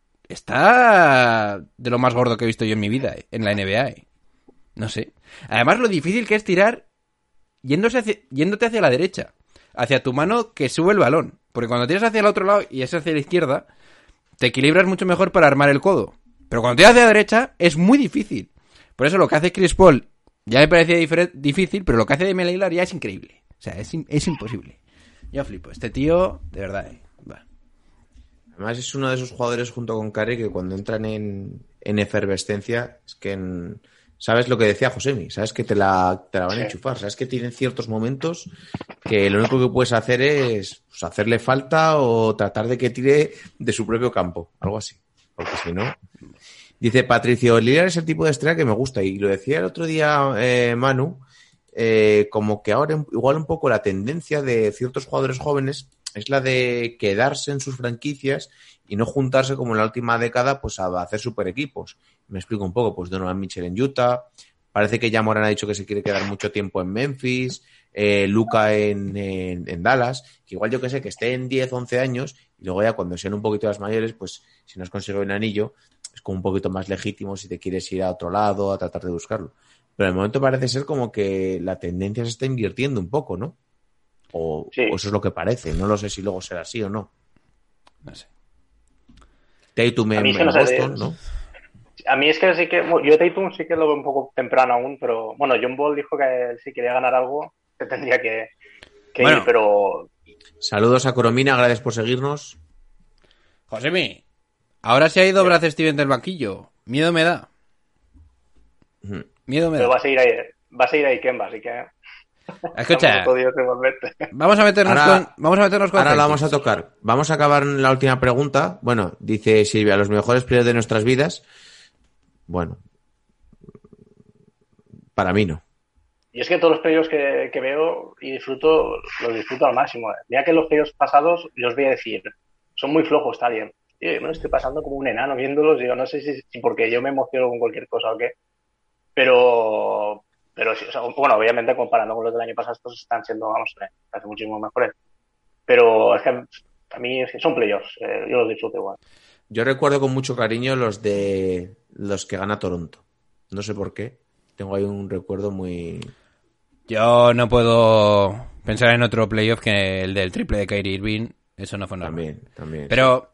está de lo más gordo que he visto yo en mi vida, eh, en la N B A. eh. No sé. Además, lo difícil que es tirar yéndose hacia- yéndote hacia la derecha, hacia tu mano que sube el balón. Porque cuando tiras hacia el otro lado y es hacia la izquierda, te equilibras mucho mejor para armar el codo. Pero cuando tiras hacia la derecha, es muy difícil. Por eso lo que hace Chris Paul ya me parecía difere- difícil, pero lo que hace Damian Lillard ya es increíble. O sea, es, im- es imposible. Yo flipo. Este tío, de verdad, eh. Va. Además es uno de esos jugadores junto con Curry que cuando entran en, en efervescencia es que en- sabes lo que decía Josemi, sabes que te la, te la van a Sí. enchufar, sabes que tienen ciertos momentos que lo único que puedes hacer es pues, hacerle falta o tratar de que tire de su propio campo, algo así, porque si no... Dice Patricio, Lillard es el tipo de estrella que me gusta y lo decía el otro día eh, Manu, eh, como que ahora igual un poco la tendencia de ciertos jugadores jóvenes es la de quedarse en sus franquicias y no juntarse como en la última década pues a hacer super equipos. Me explico un poco, pues Donovan Mitchell en Utah, parece que ya Morán ha dicho que se quiere quedar mucho tiempo en Memphis, eh, Luka en, en, en Dallas, que igual yo que sé, que esté en diez, once años y luego ya cuando sean un poquito más mayores, pues si no has conseguido un anillo, es como un poquito más legítimo si te quieres ir a otro lado a tratar de buscarlo. Pero de momento parece ser como que la tendencia se está invirtiendo un poco, ¿no? O, Sí. o eso es lo que parece. No lo sé si luego será así o no. No sé. Tatum A en, mí es que en no sé de- Boston, ¿no? A mí es que sí que, bueno, yo Tatum sí que lo veo un poco temprano aún, pero bueno, John Ball dijo que si quería ganar algo, que tendría que, que Bueno. ir, pero Saludos a Coromina, gracias por seguirnos. Josemi, ahora se ha ido Brad Stevens del banquillo. Miedo me da. Ujú. Miedo me pero va da. a seguir ahí, va a seguir ahí Kemba, así que Escucha, Podido igualmente. vamos a meternos Ahora- con... Vamos a meternos con... Ahora la vamos a Celtics. tocar. Vamos a acabar en la última pregunta. Bueno, dice Silvia, los mejores playoffs de nuestras vidas. Bueno, para mí no. Y es que todos los playoffs que, que veo y disfruto, los disfruto al máximo. Mira que los playoffs pasados, yo os voy a decir, son muy flojos, está bien. Tío, yo me lo estoy pasando como un enano viéndolos. Digo, no sé si, si porque yo me emociono con cualquier cosa o qué. Pero, pero sí, o sea, bueno, obviamente comparando con los del año pasado, estos están siendo, vamos a ver, hace muchísimo mejores. Pero es que a mí es que son playoffs, eh, yo los disfruto igual. Yo recuerdo con mucho cariño los de los que gana Toronto. No sé por qué. Tengo ahí un recuerdo muy... Yo no puedo pensar en otro playoff que el del triple de Kyrie Irving. Eso no fue normal. También, también. Pero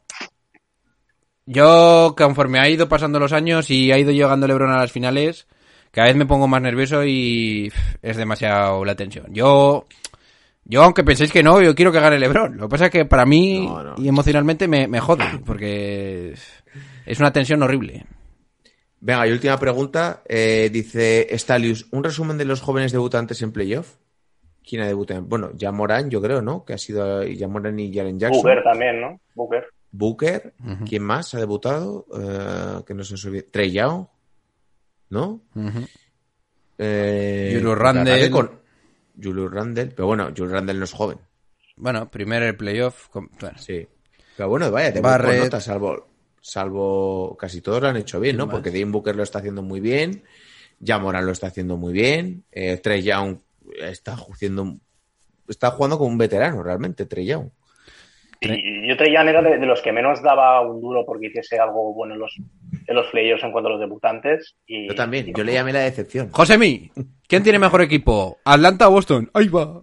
yo, conforme ha ido pasando los años y ha ido llegando LeBron a las finales, cada vez me pongo más nervioso y pff, es demasiado la tensión. Yo, yo aunque penséis que no, yo quiero que gane LeBron. Lo que pasa es que para mí No, no. y emocionalmente me, me jode, porque es una tensión horrible. Venga, y última pregunta. Eh, dice Stalius, ¿un resumen de los jóvenes debutantes en playoff? ¿Quién ha debutado? Bueno, ya Morán, yo creo, ¿no? Que ha sido ya Morán y Jaren Jackson. Booker también, ¿no? Booker. Booker. Ujú. ¿Quién más ha debutado? Eh, que no se nos olvide. Trey Young, ¿no? Ujú. Eh, Julius Randle. Con... Julius Randle. Pero bueno, Julius Randle no es joven. Bueno, primer el playoff. con- bueno, Sí. Pero bueno, vaya, te Barrett. con nota, salvo, salvo casi todos lo han hecho bien, ¿no? ¿Quién más? Porque Devin Booker lo está haciendo muy bien, ya Morán lo está haciendo muy bien, eh, Trey Young está haciendo, está jugando como un veterano realmente, Trey Young. Y yo Trey Young era de, de los que menos daba un duro porque hiciese algo bueno en los, en los playoffs en cuanto a los debutantes. Y, Yo también, y- yo le llamé la decepción. Josemi, ¿quién tiene mejor equipo? ¿Atlanta o Boston? Ahí va.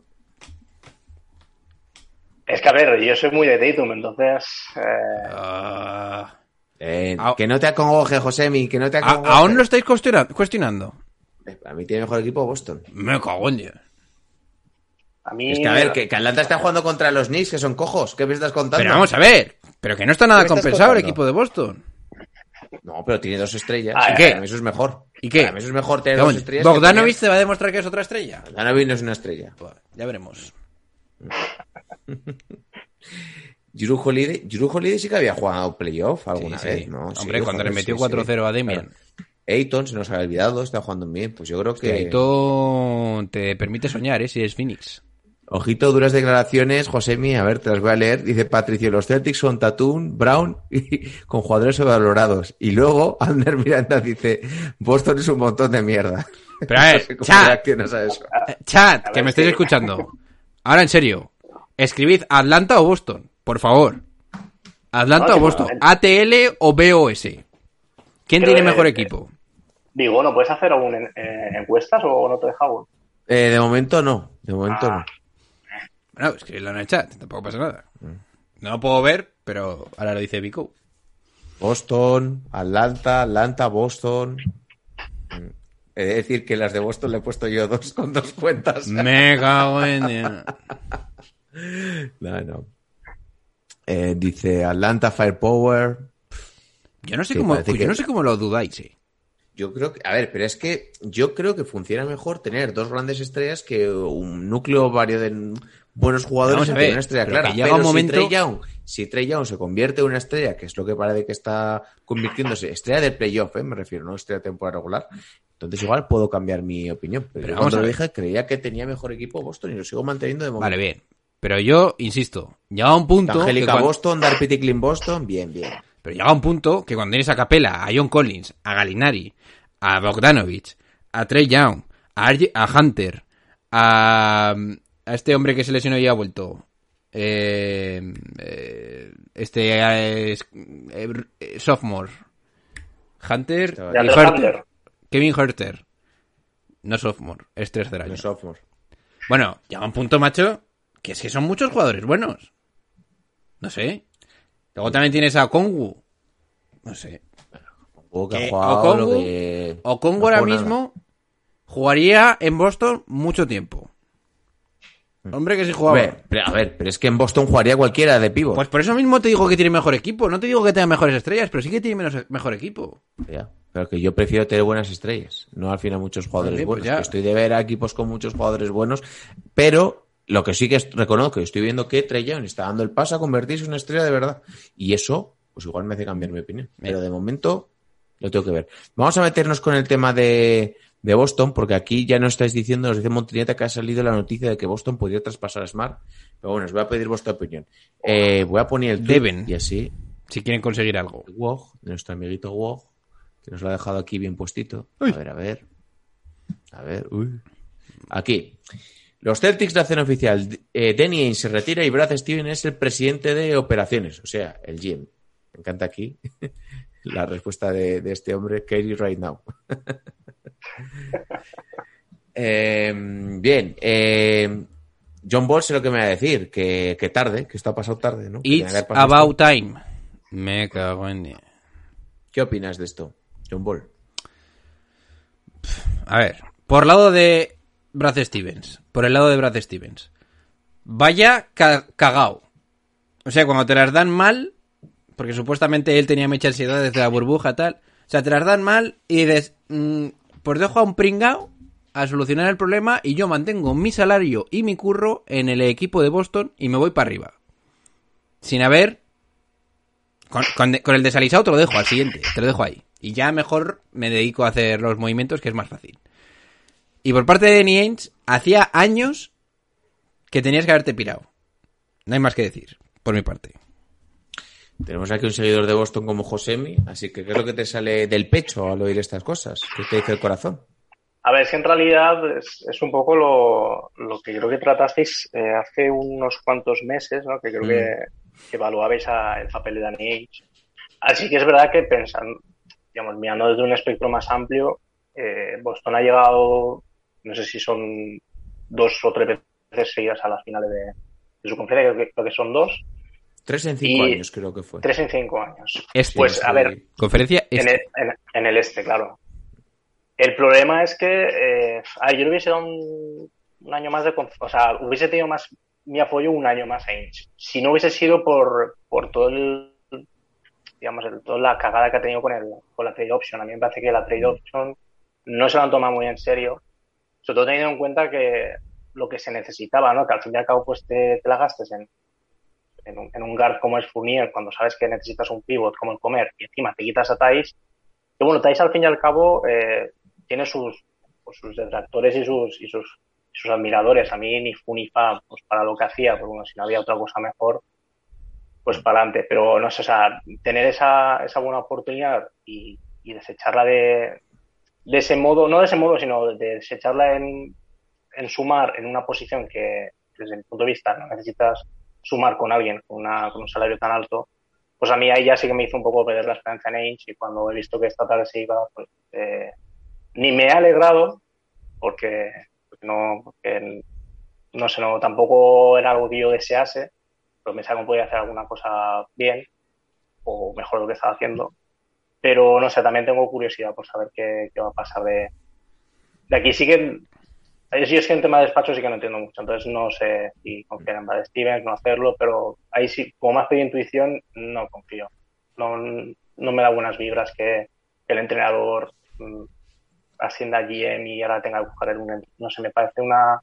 Es que, a ver, yo soy muy de Tatum, entonces... Eh, Ah, Eh, Ah. que no te acongoje, Josemi, que no te ¿a- acongoje. ¿Aún lo estáis cuestiona- cuestionando? Eh, Para mí tiene mejor equipo Boston. Me cago en Dios. a mí... Es que a ver, que, que Atlanta está jugando contra los Knicks, que son cojos. ¿Qué me estás contando? Pero vamos a ver, pero que no está nada ¿Qué me estás compensado el contando? equipo de Boston. No, pero tiene dos estrellas. Ah, ¿Y ¿qué? Para mí eso es mejor. ¿Y qué? Para mí eso es mejor tener Cago dos en- estrellas. que ¿Bogdanovic tener- te va a demostrar que es otra estrella? Bogdanovic no es una estrella. Pues, ya veremos. Drew Holiday, Drew Holiday sí que había jugado playoff alguna Sí, vez, sí. ¿no? Sí, Hombre, cuando joder, le metió sí, cuatro sí. cero a Damian. Claro. Ayton se nos había olvidado, está jugando bien. Pues yo creo que... Ayton te permite soñar, ¿eh? Si es Phoenix. Ojito, duras declaraciones, Josemi, a ver, te las voy a leer. Dice Patricio, los Celtics son Tatum, Brown y con jugadores sobrevalorados. Y luego, Ander Miranda dice, Boston es un montón de mierda. Pero a ver, No sé cómo chat. reaccionas a eso. Eh, Chat, A que ver, me estáis sí. escuchando. Ahora en serio. Escribid Atlanta o Boston, por favor. Atlanta No, o que Boston. no. A T L o B O S. ¿Quién Creo tiene que- mejor equipo? Digo, ¿no puedes hacer aún en, eh, encuestas o no te deja aún? Eh, de momento no, de momento Ah. no. Bueno, escribidlo en el chat, tampoco pasa nada. No lo puedo ver, pero ahora lo dice Vico. Boston, Atlanta, Atlanta, Boston. Mm. He de decir que las de Boston le he puesto yo dos con dos cuentas. Me cago en Dios. No, no. Eh, dice Atlanta Firepower. Yo no sé Sí, cómo, parece yo que- no sé cómo lo dudáis, eh. Yo creo que, a ver, pero es que yo creo que funciona mejor tener dos grandes estrellas que un núcleo vario de buenos jugadores Vamos a que ver, una estrella pero clara. que llega Pero un momento- si Trey Young, si Trey Young se convierte en una estrella, que es lo que parece que está convirtiéndose, estrella del playoff, ¿eh? Me refiero, no estrella de temporada regular, entonces igual puedo cambiar mi opinión. Pero, Pero yo vamos cuando a lo ver. dije creía que tenía mejor equipo Boston y lo sigo manteniendo de momento. Vale, bien. Pero yo, insisto, llega un punto... que Angélica cuando- Boston, Darby Tickling Boston, bien, bien. Pero llega un punto que cuando tienes a Capela, a John Collins, a Gallinari, a Bogdanovich, a Trey Young, a, Arge- a Hunter, a, a este hombre que se lesionó y ha vuelto, eh, eh, este eh, es- eh, eh, sophomore, Hunter De y Andre Herter. Hunter. Kevin Herter. No sophomore, es tercer año. No sophomore. Bueno, llega un punto, macho, que es que son muchos jugadores buenos. No sé. Luego también tienes a Kongu. No sé. Juego que Que ha jugado lo Okongu- que... Okongu no ahora juego nada. mismo jugaría en Boston mucho tiempo. Hombre, que sí jugaba. Hombre, pero, a ver, pero es que en Boston jugaría cualquiera de pivot. Pues por eso mismo te digo que tiene mejor equipo. No te digo que tenga mejores estrellas, pero sí que tiene menos, mejor equipo. Ya. Pero que yo prefiero tener buenas estrellas, no al final muchos jugadores Vale, pues buenos. ya. Que estoy de ver a equipos con muchos jugadores buenos, pero lo que sí que es- reconozco, estoy viendo que Trae Young está dando el paso a convertirse en una estrella de verdad. Y eso, pues igual me hace cambiar mi opinión. Pero de momento lo tengo que ver. Vamos a meternos con el tema de, de Boston, porque aquí ya nos estáis diciendo, nos dice Montañeta que ha salido la noticia de que Boston podría traspasar a Smart. Pero bueno, os voy a pedir vuestra opinión. Eh, voy a poner el tweet Deben. y así. Si quieren conseguir algo. Wog, de nuestro amiguito Wog, que nos lo ha dejado aquí bien puestito. A ver, a ver. A ver, uy. Aquí. Los Celtics de hacen oficial. Eh, Danny Ainge se retira y Brad Stevens es el presidente de operaciones, o sea, el G M. Me encanta aquí la respuesta de, de este hombre, Katie right now. eh, bien. Eh, John Ball sé lo que me va a decir, que, que tarde, que esto ha pasado tarde, ¿no? Que tenía It's que haber pasado about esto. time. Me cago en... diez. ¿Qué opinas de esto, John Ball? A ver, por lado de Brad Stevens. Por el lado de Brad Stevens. Vaya ca- cagao. O sea, cuando te las dan mal, porque supuestamente él tenía mucha ansiedad desde la burbuja tal. O sea, te las dan mal y dices, mm, pues dejo a un pringao a solucionar el problema y yo mantengo mi salario y mi curro en el equipo de Boston y me voy para arriba. Sin haber... Con, con, con el desalisado te lo dejo al siguiente, te lo dejo ahí. Y ya mejor me dedico a hacer los movimientos, que es más fácil. Y por parte de Danny Ainge, hacía años que tenías que haberte pirado. No hay más que decir, por mi parte. Tenemos aquí un seguidor de Boston como Josemi, así que ¿qué es lo que te sale del pecho al oír estas cosas? ¿Qué te dice el corazón? A ver, es que en realidad es, es un poco lo, lo que creo que tratasteis eh, hace unos cuantos meses, ¿no? Que creo Mm. que, que evaluabais a, el papel de Danny Ainge. Así que es verdad que pensando, digamos, mirando desde un espectro más amplio, eh, Boston ha llegado, no sé si son dos o tres veces seguidas a las finales de, de su conferencia, creo que, creo que son dos, Tres en cinco Y- años creo que fue. tres en cinco años. Este, Pues, a ver, Conferencia En este. el, en, en el este, claro. El problema es que, eh, a ver, yo le hubiese dado un, un año más de, conf- o sea, hubiese tenido más mi apoyo un año más a Ainge. Si no hubiese sido por, por todo el, digamos, el, toda la cagada que ha tenido con el, con la trade option. A mí me parece que la trade option no se la han tomado muy en serio, sobre todo teniendo en cuenta que lo que se necesitaba, ¿no? Que al fin y al cabo, pues te, te la gastes en, en un, en un guard como es Fournier, cuando sabes que necesitas un pivot como el Comer, y encima te quitas a Thais. Que bueno, Thais al fin y al cabo eh, tiene sus, pues, sus detractores y sus, y sus, y sus admiradores. A mí ni fu ni fa, pues para lo que hacía, pues bueno, si no había otra cosa mejor, pues para adelante. Pero no sé, o sea, tener esa, esa buena oportunidad y, y desecharla de, de ese modo, no de ese modo, sino de desecharla en, en sumar en una posición que, desde mi punto de vista, no necesitas sumar con alguien con, una, con un salario tan alto, pues a mí ahí ya sí que me hizo un poco perder la esperanza en Ainge, y cuando he visto que esta tarde se iba, pues eh, ni me he alegrado, porque, porque no, porque no sé, no, tampoco era algo que yo desease, pero pensaba que podía hacer alguna cosa bien, o mejor de lo que estaba haciendo. Pero no sé, también tengo curiosidad por saber qué, qué va a pasar de, de aquí. Sí que sí es que en tema de despacho sí que no entiendo mucho, entonces no sé si confiar en Brad Stevens, no hacerlo, pero ahí sí, como más pedí intuición, no confío. No, no me da buenas vibras que, que el entrenador mmm, ascienda a G M y ahora tenga que buscar el un, no sé, me parece una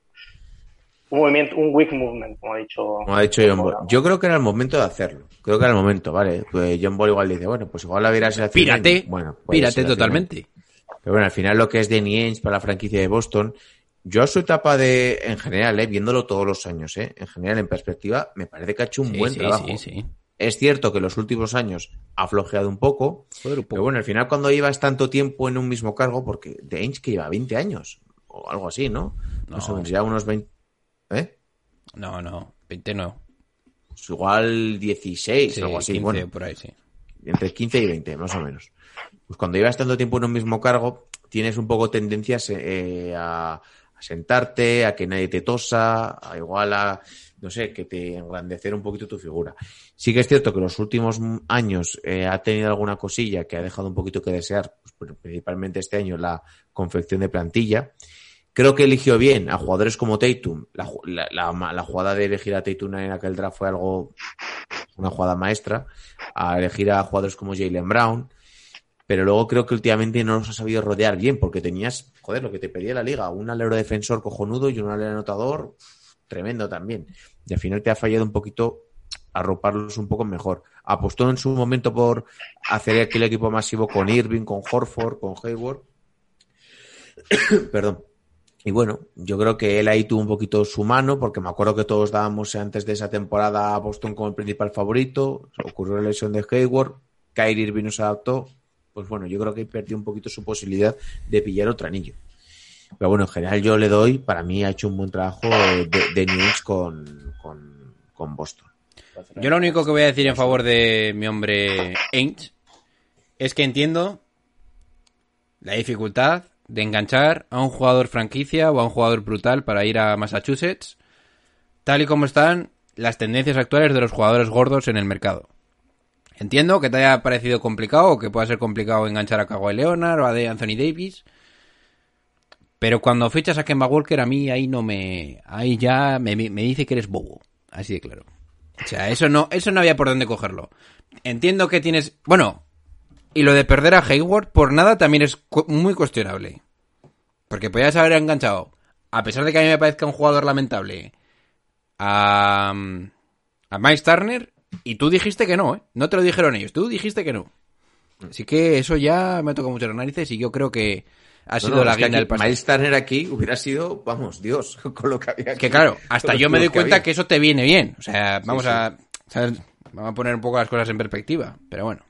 un movimiento, un weak movement, como ha dicho. Como ha dicho John Ball. Yo creo que era el momento de hacerlo. Creo que era el momento, vale. Pues John Ball igual dice, bueno, pues igual la verás en la Pírate. Bueno, puede Pírate ser la totalmente. final. Pero bueno, al final lo que es Danny Ainge para la franquicia de Boston, yo a su etapa de, en general, eh, viéndolo todos los años, eh, en general, en perspectiva, me parece que ha hecho un Sí, buen sí, trabajo. sí, sí. Es cierto que en los últimos años ha flojeado un poco, Joder, un poco. pero bueno, al final cuando llevas tanto tiempo en un mismo cargo, porque de Ainge que lleva veinte años, o algo así, ¿no? No. Más o menos, ya unos veinte, ¿eh? No, no, veinte no. Pues igual dieciséis, Sí, algo así, quince bueno. por ahí, sí. Entre quince y veinte, más o menos. Pues cuando llevas tanto tiempo en un mismo cargo, tienes un poco tendencias eh, a, a sentarte, a que nadie te tosa, a igual a, no sé, que te engrandecer un poquito tu figura. Sí que es cierto que los últimos años eh, ha tenido alguna cosilla que ha dejado un poquito que desear, pues, principalmente este año, la confección de plantilla. Creo que eligió bien a jugadores como Tatum. La, la, la, la jugada de elegir a Tatum en aquel draft fue algo, una jugada maestra. A elegir a jugadores como Jaylen Brown. pero luego creo que últimamente no los ha sabido rodear bien, porque tenías, joder, lo que te pedía la liga, un alero defensor cojonudo y un alero anotador tremendo también. Y al final te ha fallado un poquito arroparlos un poco mejor. Apostó en su momento por hacer aquí el equipo masivo con Irving, con Horford, con Hayward. Perdón. Y bueno, yo creo que él ahí tuvo un poquito su mano, porque me acuerdo que todos dábamos antes de esa temporada a Boston como el principal favorito. Ocurrió la lesión de Hayward, Kyrie Irving no se adaptó. Pues bueno, yo creo que perdió un poquito su posibilidad de pillar otro anillo. Pero bueno, en general yo le doy, para mí ha hecho un buen trabajo de, de Newell con, con, con Boston. Yo lo único que voy a decir en favor de mi hombre Ainge es que entiendo la dificultad de enganchar a un jugador franquicia o a un jugador brutal para ir a Massachusetts, tal y como están las tendencias actuales de los jugadores gordos en el mercado. Entiendo que te haya parecido complicado o que pueda ser complicado enganchar a Kawhi Leonard o a de Anthony Davis, pero cuando fichas a Kemba Walker a mí ahí no me... ahí ya me, me dice que eres bobo, así de claro. O sea, eso no, eso no había por dónde cogerlo. Entiendo que tienes... Bueno, y lo de perder a Hayward por nada también es cu- muy cuestionable. Porque podías haber enganchado, a pesar de que a mí me parezca un jugador lamentable, a, a Miles Turner, y tú dijiste que no, ¿eh? No te lo dijeron ellos, tú dijiste que no. Así que eso ya me ha tocado mucho las narices y yo creo que ha sido no, no, la es guinda que del pastel. Miles Turner aquí hubiera sido, vamos, Dios, con lo que había aquí. Que claro, hasta Con yo me lo doy que cuenta había. que eso te viene bien. O sea, vamos Sí, sí. a... ¿sabes? Vamos a poner un poco las cosas en perspectiva, pero bueno.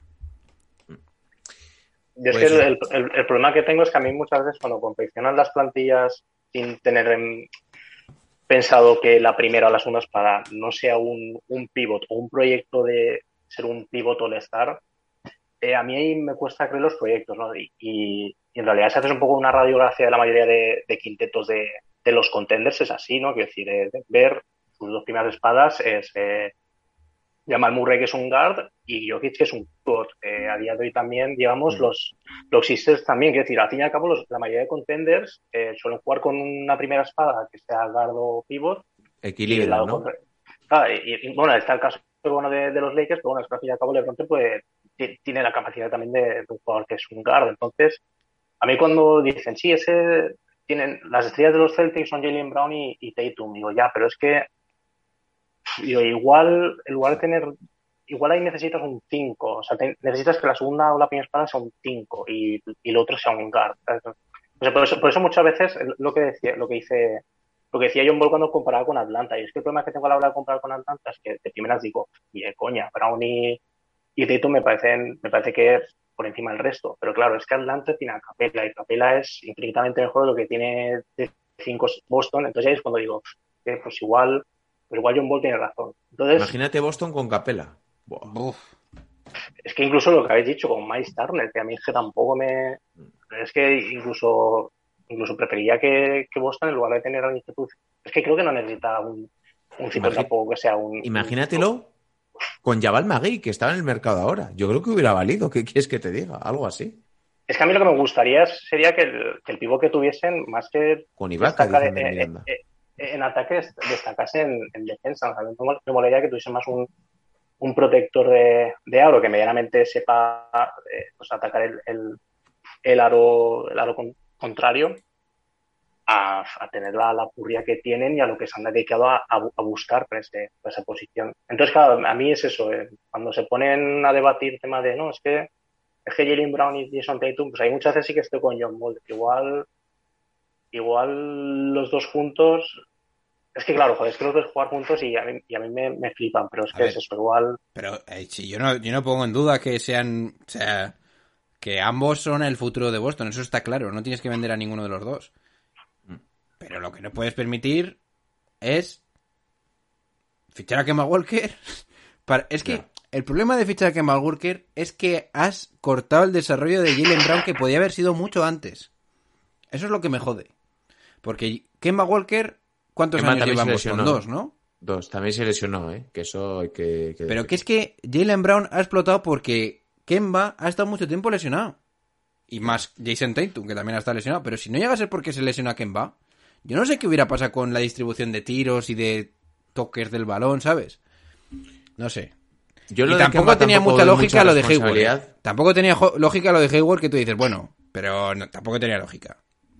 Yo es Pues que sí. el, el, el problema que tengo es que a mí muchas veces cuando confeccionan las plantillas sin tener en, pensado que la primera o la segunda espada no sea un, un pivot o un proyecto de ser un pivot all-star, eh, a mí ahí me cuesta creer los proyectos, ¿no? Y, y, y en realidad si haces un poco una radiografía de la mayoría de, de quintetos de, de los contenders es así, ¿no? Quiero decir, eh, ver sus dos primeras espadas es eh, Jamal Murray, que es un guard, y Jokic, que es un pivot. Eh, a día de hoy también, digamos, mm. los, los Sixers también. Quiero decir, al fin y al cabo, los, la mayoría de contenders eh, suelen jugar con una primera espada que sea guard o pivot. Equilibrio, ¿no? Ah, y, y, bueno, está el caso bueno de, de los Lakers, pero bueno, es que al fin y al cabo LeBron pues, tiene la capacidad también de, de un jugador que es un guard. Entonces, a mí cuando dicen, sí, ese tienen las estrellas de los Celtics son Jaylen Brown y, y Tatum, digo, ya, pero es que digo, igual, en lugar de tener, igual ahí necesitas un cinco, o sea, te, necesitas que la segunda o la primera espada sea un cinco y, y el otro sea un guard. O sea, por eso, por eso muchas veces lo que decía, lo que hice, lo que decía John Ball cuando comparaba con Atlanta, y es que el problema que tengo a la hora de comparar con Atlanta es que de primeras digo, y de coña, Brown y, y Tatum me parecen, me parece que es por encima del resto, pero claro, es que Atlanta tiene a Capela y Capela es infinitamente mejor de lo que tiene de cinco Boston, entonces ahí es cuando digo, que pues igual Pero igual John Ball tiene razón. Entonces, imagínate Boston con Capela. Uf. Es que incluso lo que habéis dicho con Miles Turner, que a mí es que tampoco me... Es que incluso incluso preferiría que, que Boston, en lugar de tener a la institución... Es que creo que no necesita un, un cito Imagin... tampoco que sea un... Imagínatelo un... con Jabal Magui, que estaba en el mercado ahora. Yo creo que hubiera valido. ¿Qué quieres que te diga? Algo así. Es que a mí lo que me gustaría sería que el, que el pivot que tuviesen, más que... Con Ibaka, dicen de eh, eh, en ataques destacase en, en defensa. O sea, me molaría que tuviese más un, un protector de, de aro que medianamente sepa eh, pues atacar el, el, el aro, el aro con, contrario a, a tener la, la purria que tienen y a lo que se han dedicado a, a, a buscar para, ese, para esa posición. Entonces, claro, a mí es eso. Eh, cuando se ponen a debatir tema de, no, es que es que Jaylen Brown y Jason Tatum, pues hay muchas veces sí que estoy con John Ball. Igual... Igual los dos juntos, es que claro, joder, es que los dos jugar juntos y a mí, y a mí me, me flipan, pero es a que ver, es eso, igual... Pero eh, si yo no, yo no pongo en duda que sean, o sea, que ambos son el futuro de Boston, eso está claro, no tienes que vender a ninguno de los dos. Pero lo que no puedes permitir es fichar a Kemba Walker. Para... Es que no. El problema de fichar a Kemba Walker es que has cortado el desarrollo de Jaylen Brown que podía haber sido mucho antes. Eso es lo que me jode. Porque Kemba Walker, ¿cuántos Kemba años llevamos? Con dos, ¿no? Dos, también se lesionó, ¿eh? Que eso hay que... que Pero decir. que es que Jaylen Brown ha explotado porque Kemba ha estado mucho tiempo lesionado. Y más Jason Tatum, que también ha estado lesionado. Pero si no llega a ser porque se lesiona a Kemba, yo no sé qué hubiera pasado con la distribución de tiros y de toques del balón, ¿sabes? No sé. Yo y lo de tampoco Kemba tenía tampoco mucha doy lógica mucha lo de Hayward. responsabilidad. ¿eh? Tampoco tenía jo- lógica lo de Hayward, que tú dices, bueno, pero no, tampoco tenía lógica.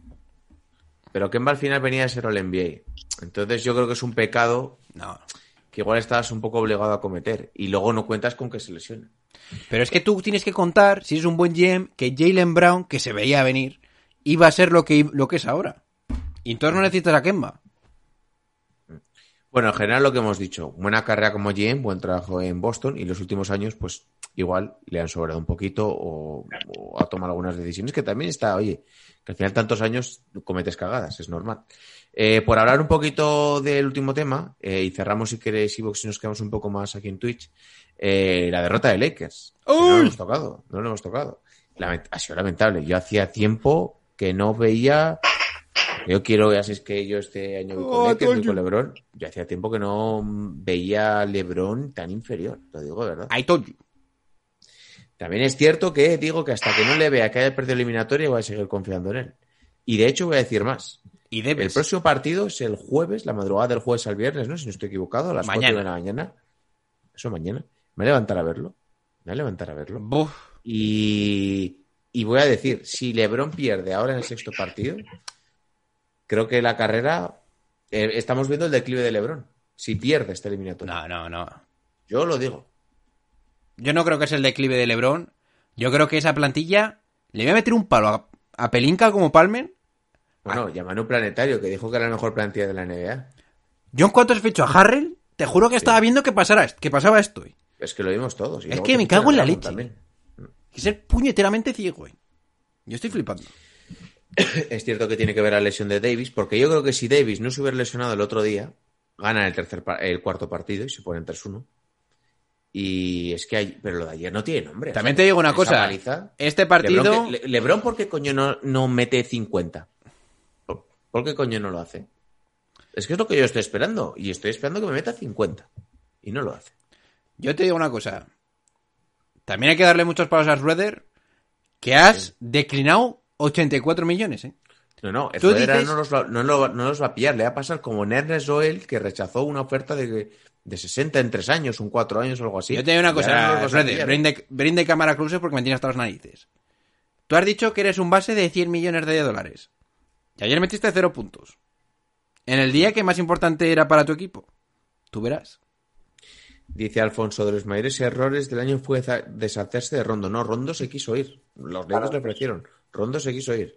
Pero Kemba al final venía a ser All N B A. Entonces yo creo que es un pecado No. que igual estás un poco obligado a cometer. Y luego no cuentas con que se lesione. Pero es que tú tienes que contar, si eres un buen G M, que Jaylen Brown, que se veía venir, iba a ser lo que, lo que es ahora. Y entonces no necesitas a Kemba. Bueno, en general lo que hemos dicho, buena carrera como G M, buen trabajo en Boston y los últimos años pues igual le han sobrado un poquito o, o ha tomado algunas decisiones que también está, oye, que al final tantos años cometes cagadas, es normal. Eh, por hablar un poquito del último tema, eh, y cerramos si queréis Evox y nos quedamos un poco más aquí en Twitch, eh, la derrota de Lakers. Que no lo hemos tocado, no lo hemos tocado. Lament- ha sido lamentable. Yo hacía tiempo que no veía... Yo quiero, ya sé que yo este año voy con Oh, Lakers, voy told con you. LeBron. Yo hacía tiempo que no veía a LeBron tan inferior, lo digo de verdad. I told you. También es cierto que digo que hasta que no le vea que haya perdido eliminatoria voy a seguir confiando en él. Y de hecho voy a decir más. Y El debes. próximo partido es el jueves, la madrugada del jueves al viernes, ¿no? Si no estoy equivocado, a las Mañana. cuatro de la mañana. Eso mañana. Me voy a levantar a verlo. Me voy a levantar a verlo. Buf. Y, y voy a decir, si LeBron pierde ahora en el sexto partido, creo que la carrera... eh, estamos viendo el declive de LeBron. Si pierde este eliminatorio. No, no, no. Yo lo digo. Yo no creo que es el declive de LeBron. Yo creo que esa plantilla le voy a meter un palo a, a Pelinka como Palmen. Bueno, y a Manu Planetario, que dijo que era la mejor plantilla de la N B A. Yo en cuanto has fecho a Harrell, te juro que estaba viendo que, pasara, que pasaba esto. eh. Es que lo vimos todos. Y Es luego que te me fichan cago en a la Brown leche. también. Hay que ser puñeteramente ciego. eh. Yo estoy flipando. Es cierto que tiene que ver la lesión de Davis, porque yo creo que si Davis no se hubiera lesionado el otro día, gana el tercer pa- el cuarto partido y se ponen tres uno. Y es que hay, pero lo de ayer no tiene nombre. También O sea, te digo una esa cosa. paliza, Este partido... Lebron, que- Le- Lebron, ¿por qué coño no, no mete cincuenta? ¿Por, por qué coño no lo hace? Es que es lo que yo estoy esperando. Y estoy esperando que me meta cincuenta. Y no lo hace. Yo te digo una cosa. También hay que darle muchos palos a Schroeder, que has declinado ochenta y cuatro millones, ¿eh? No, no, Tú Schroeder dices- no, los va, no, lo- no los va a pillar. Le va a pasar como Ernest Joel, que rechazó una oferta de, de sesenta en tres años, un cuatro años o algo así. Yo te digo una Y ahora no cosa, los vas a Schroeder, pillar. brinde, brinde cámara cruce porque me tienes hasta las narices. Tú has dicho que eres un base de cien millones de dólares. Y ayer metiste cero puntos. En el día que más importante era para tu equipo. Tú verás. Dice Alfonso, de los mayores errores del año fue za- deshacerse de Rondo. No, Rondo se quiso ir. Los Lakers le ofrecieron. Rondo se quiso ir.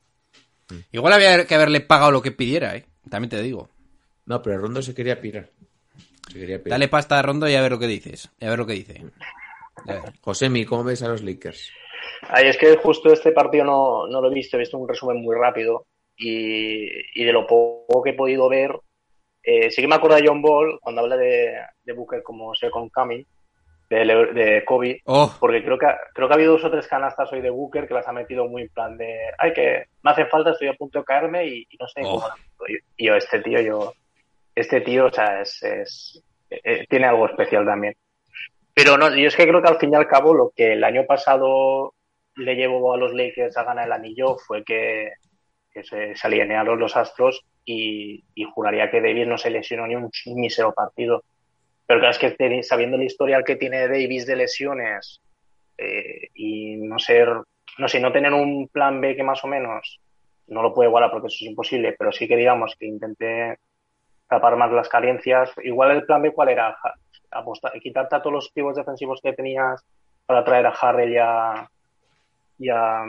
Igual había que haberle pagado lo que pidiera, ¿eh? También te digo. No, pero Rondo se quería pirar. Se quería pirar. Dale pasta a Rondo y a ver lo que dices. Y a ver lo que dice. A ver. Josemi, ¿cómo ves a los Lakers? Ay, es que justo este partido no, no lo he visto, he visto un resumen muy rápido y, y de lo poco que he podido ver, eh, sí que me acuerdo de John Ball cuando habla de, de Booker como second coming, de, Le- de Kobe, Oh, porque creo que, ha- creo que ha habido dos o tres canastas hoy de Booker que las ha metido muy en plan de, ay, que me hace falta, estoy a punto de caerme y, y no sé Oh. cómo. Y yo, este tío, yo, este tío, o sea, es, es eh, eh, tiene algo especial también. Pero no, yo es que creo que al fin y al cabo lo que el año pasado le llevó a los Lakers a ganar el anillo fue que, que se, se alinearon los astros y, y juraría que Davis no se lesionó ni un mísero partido. Pero claro, es que te- sabiendo el historial que tiene Davis de lesiones eh, y no ser, no sé, no tener un plan B que más o menos no lo puede igualar porque eso es imposible, pero sí que digamos que intente tapar más las carencias. Igual el plan B, ¿cuál era? Ja- apostar, quitarte a todos los pivos defensivos que tenías para traer a Harrell y a, y a,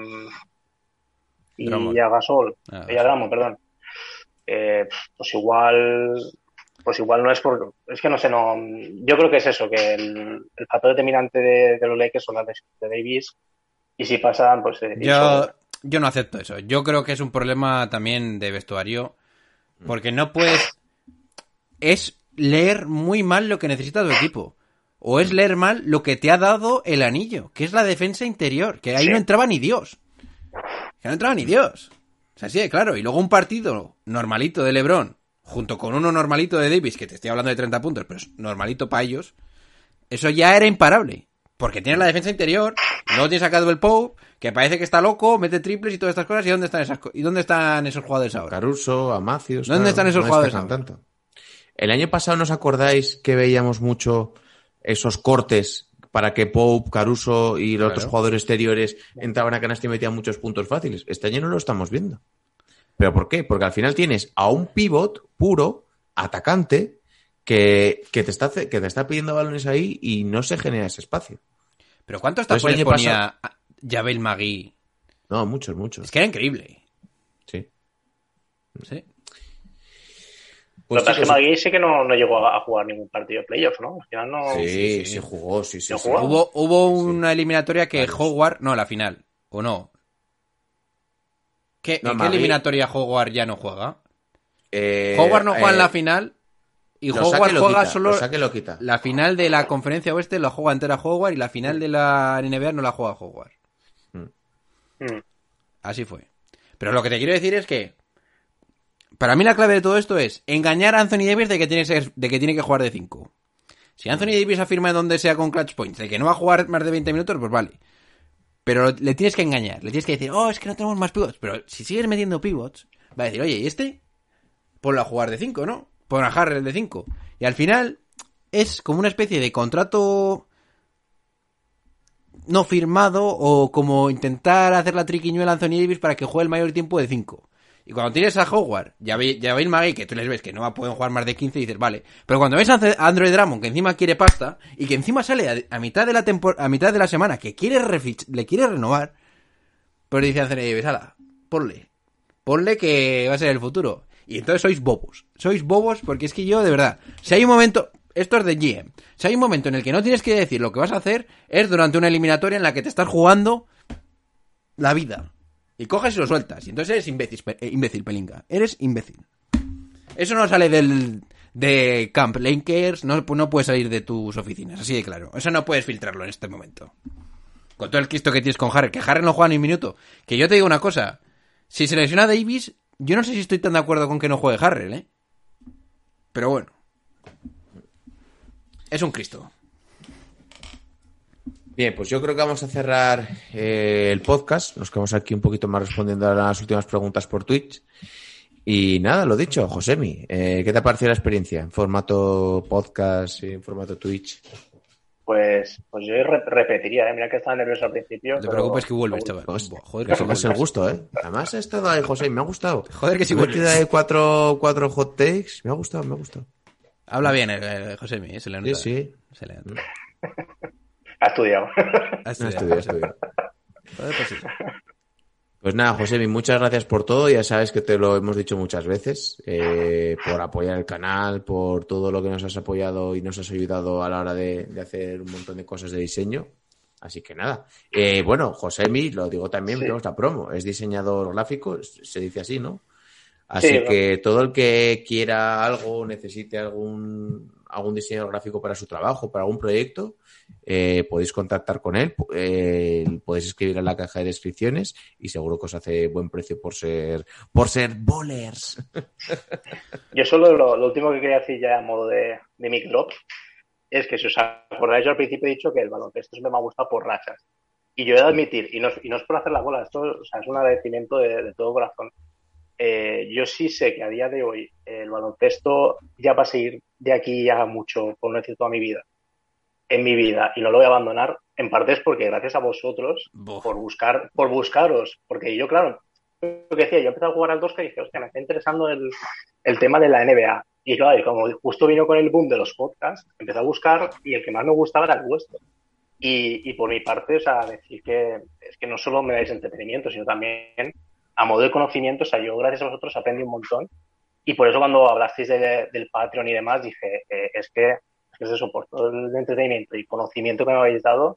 y Drummond. a Gasol, Ah, y a Drummond, perdón. Eh, pues igual, pues igual no es por, es que no sé, no, yo creo que es eso, que el, el factor determinante de, de los Lakers son las de, de Davis, y si pasan, pues eh, y yo, sobra. yo no acepto eso. Yo creo que es un problema también de vestuario. Porque no puedes... Es leer muy mal lo que necesita tu equipo. O es leer mal lo que te ha dado el anillo, que es la defensa interior. Que ahí Sí. no entraba ni Dios. Que no entraba ni Dios. O sea, sí, claro. Y luego un partido normalito de LeBron, junto con uno normalito de Davis, que te estoy hablando de treinta puntos, pero es normalito para ellos. Eso ya era imparable. Porque tienes la defensa interior, y luego tienes a Caldwell Pope, que parece que está loco, mete triples y todas estas cosas. ¿Y dónde están esas co- ¿Y dónde están esos jugadores ahora? Caruso, Amacios... ¿Dónde están esos no jugadores destacan ahora? tanto. El año pasado, ¿nos acordáis que veíamos mucho esos cortes para que Pope, Caruso y los Claro. otros jugadores exteriores entraban a canasta y metían muchos puntos fáciles. Este año no lo estamos viendo. ¿Pero por qué? Porque al final tienes a un pivot puro, atacante, que, que, te, está, que te está pidiendo balones ahí y no se genera ese espacio. Pero ¿cuántos Pues el tapones año ponía Javel Magui? No, muchos, muchos. Es que era increíble. Sí. Sí. Pues Lo que pasa es que chicos, Magui sí que no, no llegó a jugar ningún partido de playoff, ¿no? Al final no... sí, sí, sí, sí. jugó, sí, sí. ¿No sí. jugó? Hubo, hubo Sí. una eliminatoria que Varios. Howard... No, la final. ¿O no? ¿Qué, No, ¿En qué Magui- eliminatoria Howard ya no juega? Eh, Howard no juega eh, en la final y lo saque Howard lo juega quita, solo... lo saque lo quita. La final de la conferencia oeste la juega entera Howard y la final de la N B A no la juega Howard. Mm. Así fue. Pero lo que te quiero decir es que para mí la clave de todo esto es engañar a Anthony Davis de que tiene que, ser- de que, tiene que jugar de cinco. Si Anthony Davis afirma en donde sea con clutch points de que no va a jugar más de veinte minutos, pues vale. Pero le tienes que engañar, le tienes que decir, oh, es que no tenemos más pivots. Pero si sigues metiendo pivots, va a decir, oye, ¿y este? Ponlo a jugar de cinco, ¿no? Pon a Harrell de cinco. Y al final es como una especie de contrato no firmado o como intentar hacer la triquiñuela a Anthony Davis para que juegue el mayor tiempo de cinco. Y cuando tienes a Howard, ya veis, ya veis Magui, que tú les ves que no pueden jugar más de quince y dices, vale. Pero cuando ves a Andre Drummond, que encima quiere pasta, y que encima sale a, a mitad de la tempor a mitad de la semana, que quiere refich le quiere renovar, pues dice Anthony Davis, ala, ponle. Ponle que va a ser el futuro. Y entonces sois bobos. Sois bobos porque es que yo, de verdad, si hay un momento... Esto es de G M. Si hay un momento en el que no tienes que decir lo que vas a hacer, es durante una eliminatoria en la que te estás jugando la vida. Y coges y lo sueltas. Y entonces eres imbécil, pe- eh, imbécil Pelinka. Eres imbécil. Eso no sale del de Camp Lakers, no, no puede salir de tus oficinas, así de claro. Eso no puedes filtrarlo en este momento. Con todo el Cristo que tienes con Harry, que Harry no juega ni un minuto. Que yo te digo una cosa, si se lesiona Davis, yo no sé si estoy tan de acuerdo con que no juegue Harry, ¿eh? Pero bueno. Es un Cristo. Bien, pues yo creo que vamos a cerrar eh, el podcast. Nos quedamos aquí un poquito más respondiendo a las últimas preguntas por Twitch. Y nada, lo dicho, Josemi, eh, ¿qué te ha parecido la experiencia en formato podcast y en formato Twitch? Pues, pues yo re- repetiría, ¿eh? Mira que estaba nervioso al principio. No te pero- preocupes que vuelves, chaval. Pues, Buah, joder, que sí es el vuelves. gusto, ¿eh? Además he estado ahí, José, me ha gustado. Joder, que sí He metido vuelves. ahí cuatro, cuatro hot takes. Me ha gustado, me ha gustado. Habla bien, eh, Josemi, eh, se le nota. Sí, sí. Se le nota. Ha estudiado. Ha No estudiado, estudiado, ha estudiado. estudiado. Joder, pues eso. Pues nada, Josemi, muchas gracias por todo. Ya sabes que te lo hemos dicho muchas veces, eh, por apoyar el canal, por todo lo que nos has apoyado y nos has ayudado a la hora de, de hacer un montón de cosas de diseño. Así que nada. Eh, bueno, Josemi, lo digo también, Sí. tenemos la promo, es diseñador gráfico, se dice así, ¿no? Así Sí, que todo el que quiera algo, necesite algún, algún diseñador gráfico para su trabajo, para algún proyecto, eh, podéis contactar con él, eh, podéis escribir en la caja de descripciones y seguro que os hace buen precio por ser, por ser bowlers. Yo solo lo, lo último que quería decir ya a modo de, de mic drop es que si os acordáis, yo al principio he dicho que el baloncesto siempre me ha gustado por rachas. Y yo he de admitir, y no, es- y no es por hacer la bola, esto o sea, es un agradecimiento de, de todo corazón. Eh, yo sí sé que a día de hoy eh, el baloncesto ya va a seguir de aquí ya mucho, por no decir toda mi vida, en mi vida, y no lo voy a abandonar, en parte es porque gracias a vosotros, Bof. por buscar, por buscaros, porque yo, claro, lo que decía, yo empecé a jugar al dos K y dije, hostia, me está interesando el, el tema de la N B A. Y claro, y como justo vino con el boom de los podcasts, empecé a buscar y el que más me gustaba era el vuestro. Y, y por mi parte, o sea, decir que es que no solo me dais entretenimiento, sino también a modo de conocimiento, o sea, yo gracias a vosotros aprendí un montón. Y por eso cuando hablasteis de, del Patreon y demás, dije, eh, es que es que es eso, por todo el entretenimiento y conocimiento que me habéis dado,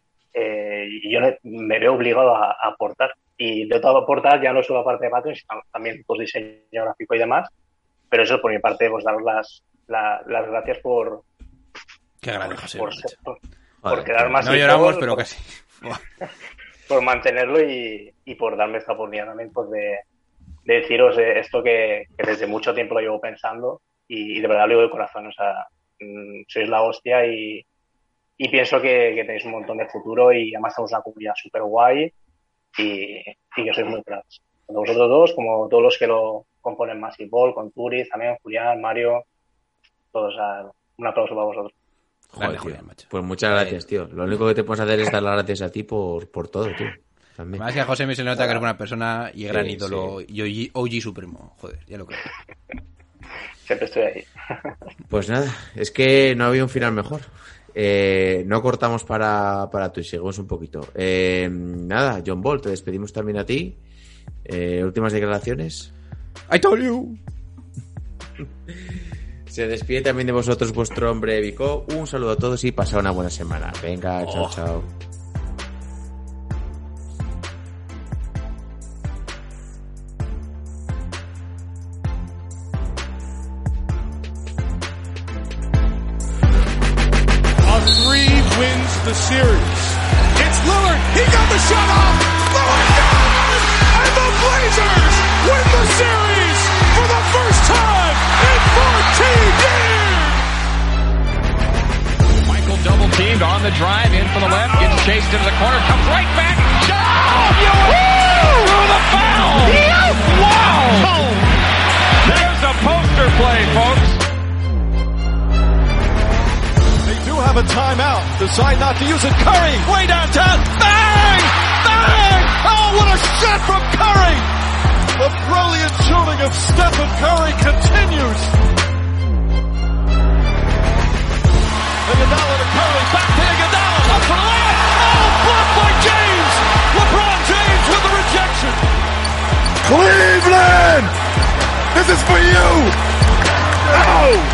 eh, y yo me, me veo obligado a, a aportar. Y de todo aportar ya no solo la parte de Patreon, sino también pues, diseño gráfico y demás. Pero eso por mi parte, pues daros las, la, las gracias por, Qué grande, José. por, macho. por, Joder, por quedar más No y lloramos, por, pero por, casi. Buah. por mantenerlo y, y por darme esta oportunidad también pues, de, de deciros eh, esto que, que desde mucho tiempo lo llevo pensando y, y de verdad lo digo de corazón. O sea, mmm, sois la hostia y, y pienso que, que tenéis un montón de futuro y además somos una comunidad súper guay y, y que sois muy cracks. Tanto vosotros dos como todos los que lo componen más, y Paul, con Turiz, también Julián, Mario, todos. O sea, un aplauso para vosotros. Joder, Grande, tío. Julián, macho. Pues muchas gracias, tío. Lo único que te puedes hacer es dar las gracias a ti por, por todo, tío. También. Más que a José me se nota que es buena persona y gran Sí, ídolo y O G supremo. Joder, ya lo creo. Siempre estoy ahí. Pues nada, es que no había un final mejor. Eh, no cortamos para, para Twitch, seguimos un poquito. Eh, nada, John Ball, te despedimos también a ti. Eh, últimas declaraciones. I told you. Se despide también de vosotros vuestro hombre Vico. Un saludo a todos y pasad una buena semana. Venga, chao, Oh. chao. A three wins the series. It's Lillard. He got the shot off. Lillard down! And the Blazers win the series for the first time in fourteen years! Michael double teamed on the drive, in for the left, gets chased into the corner, comes right back. Oh, through the foul! Wow! There's a poster play, folks. They do have a timeout. Decide not to use it. Curry, way downtown. Bang! Bang! Oh, what a shot from Curry! The brilliant shooting of Stephen Curry continues. Iguodala to Curry, back to Iguodala, up for the layup. Oh, blocked by James. LeBron James with the rejection. Cleveland, this is for you. Oh!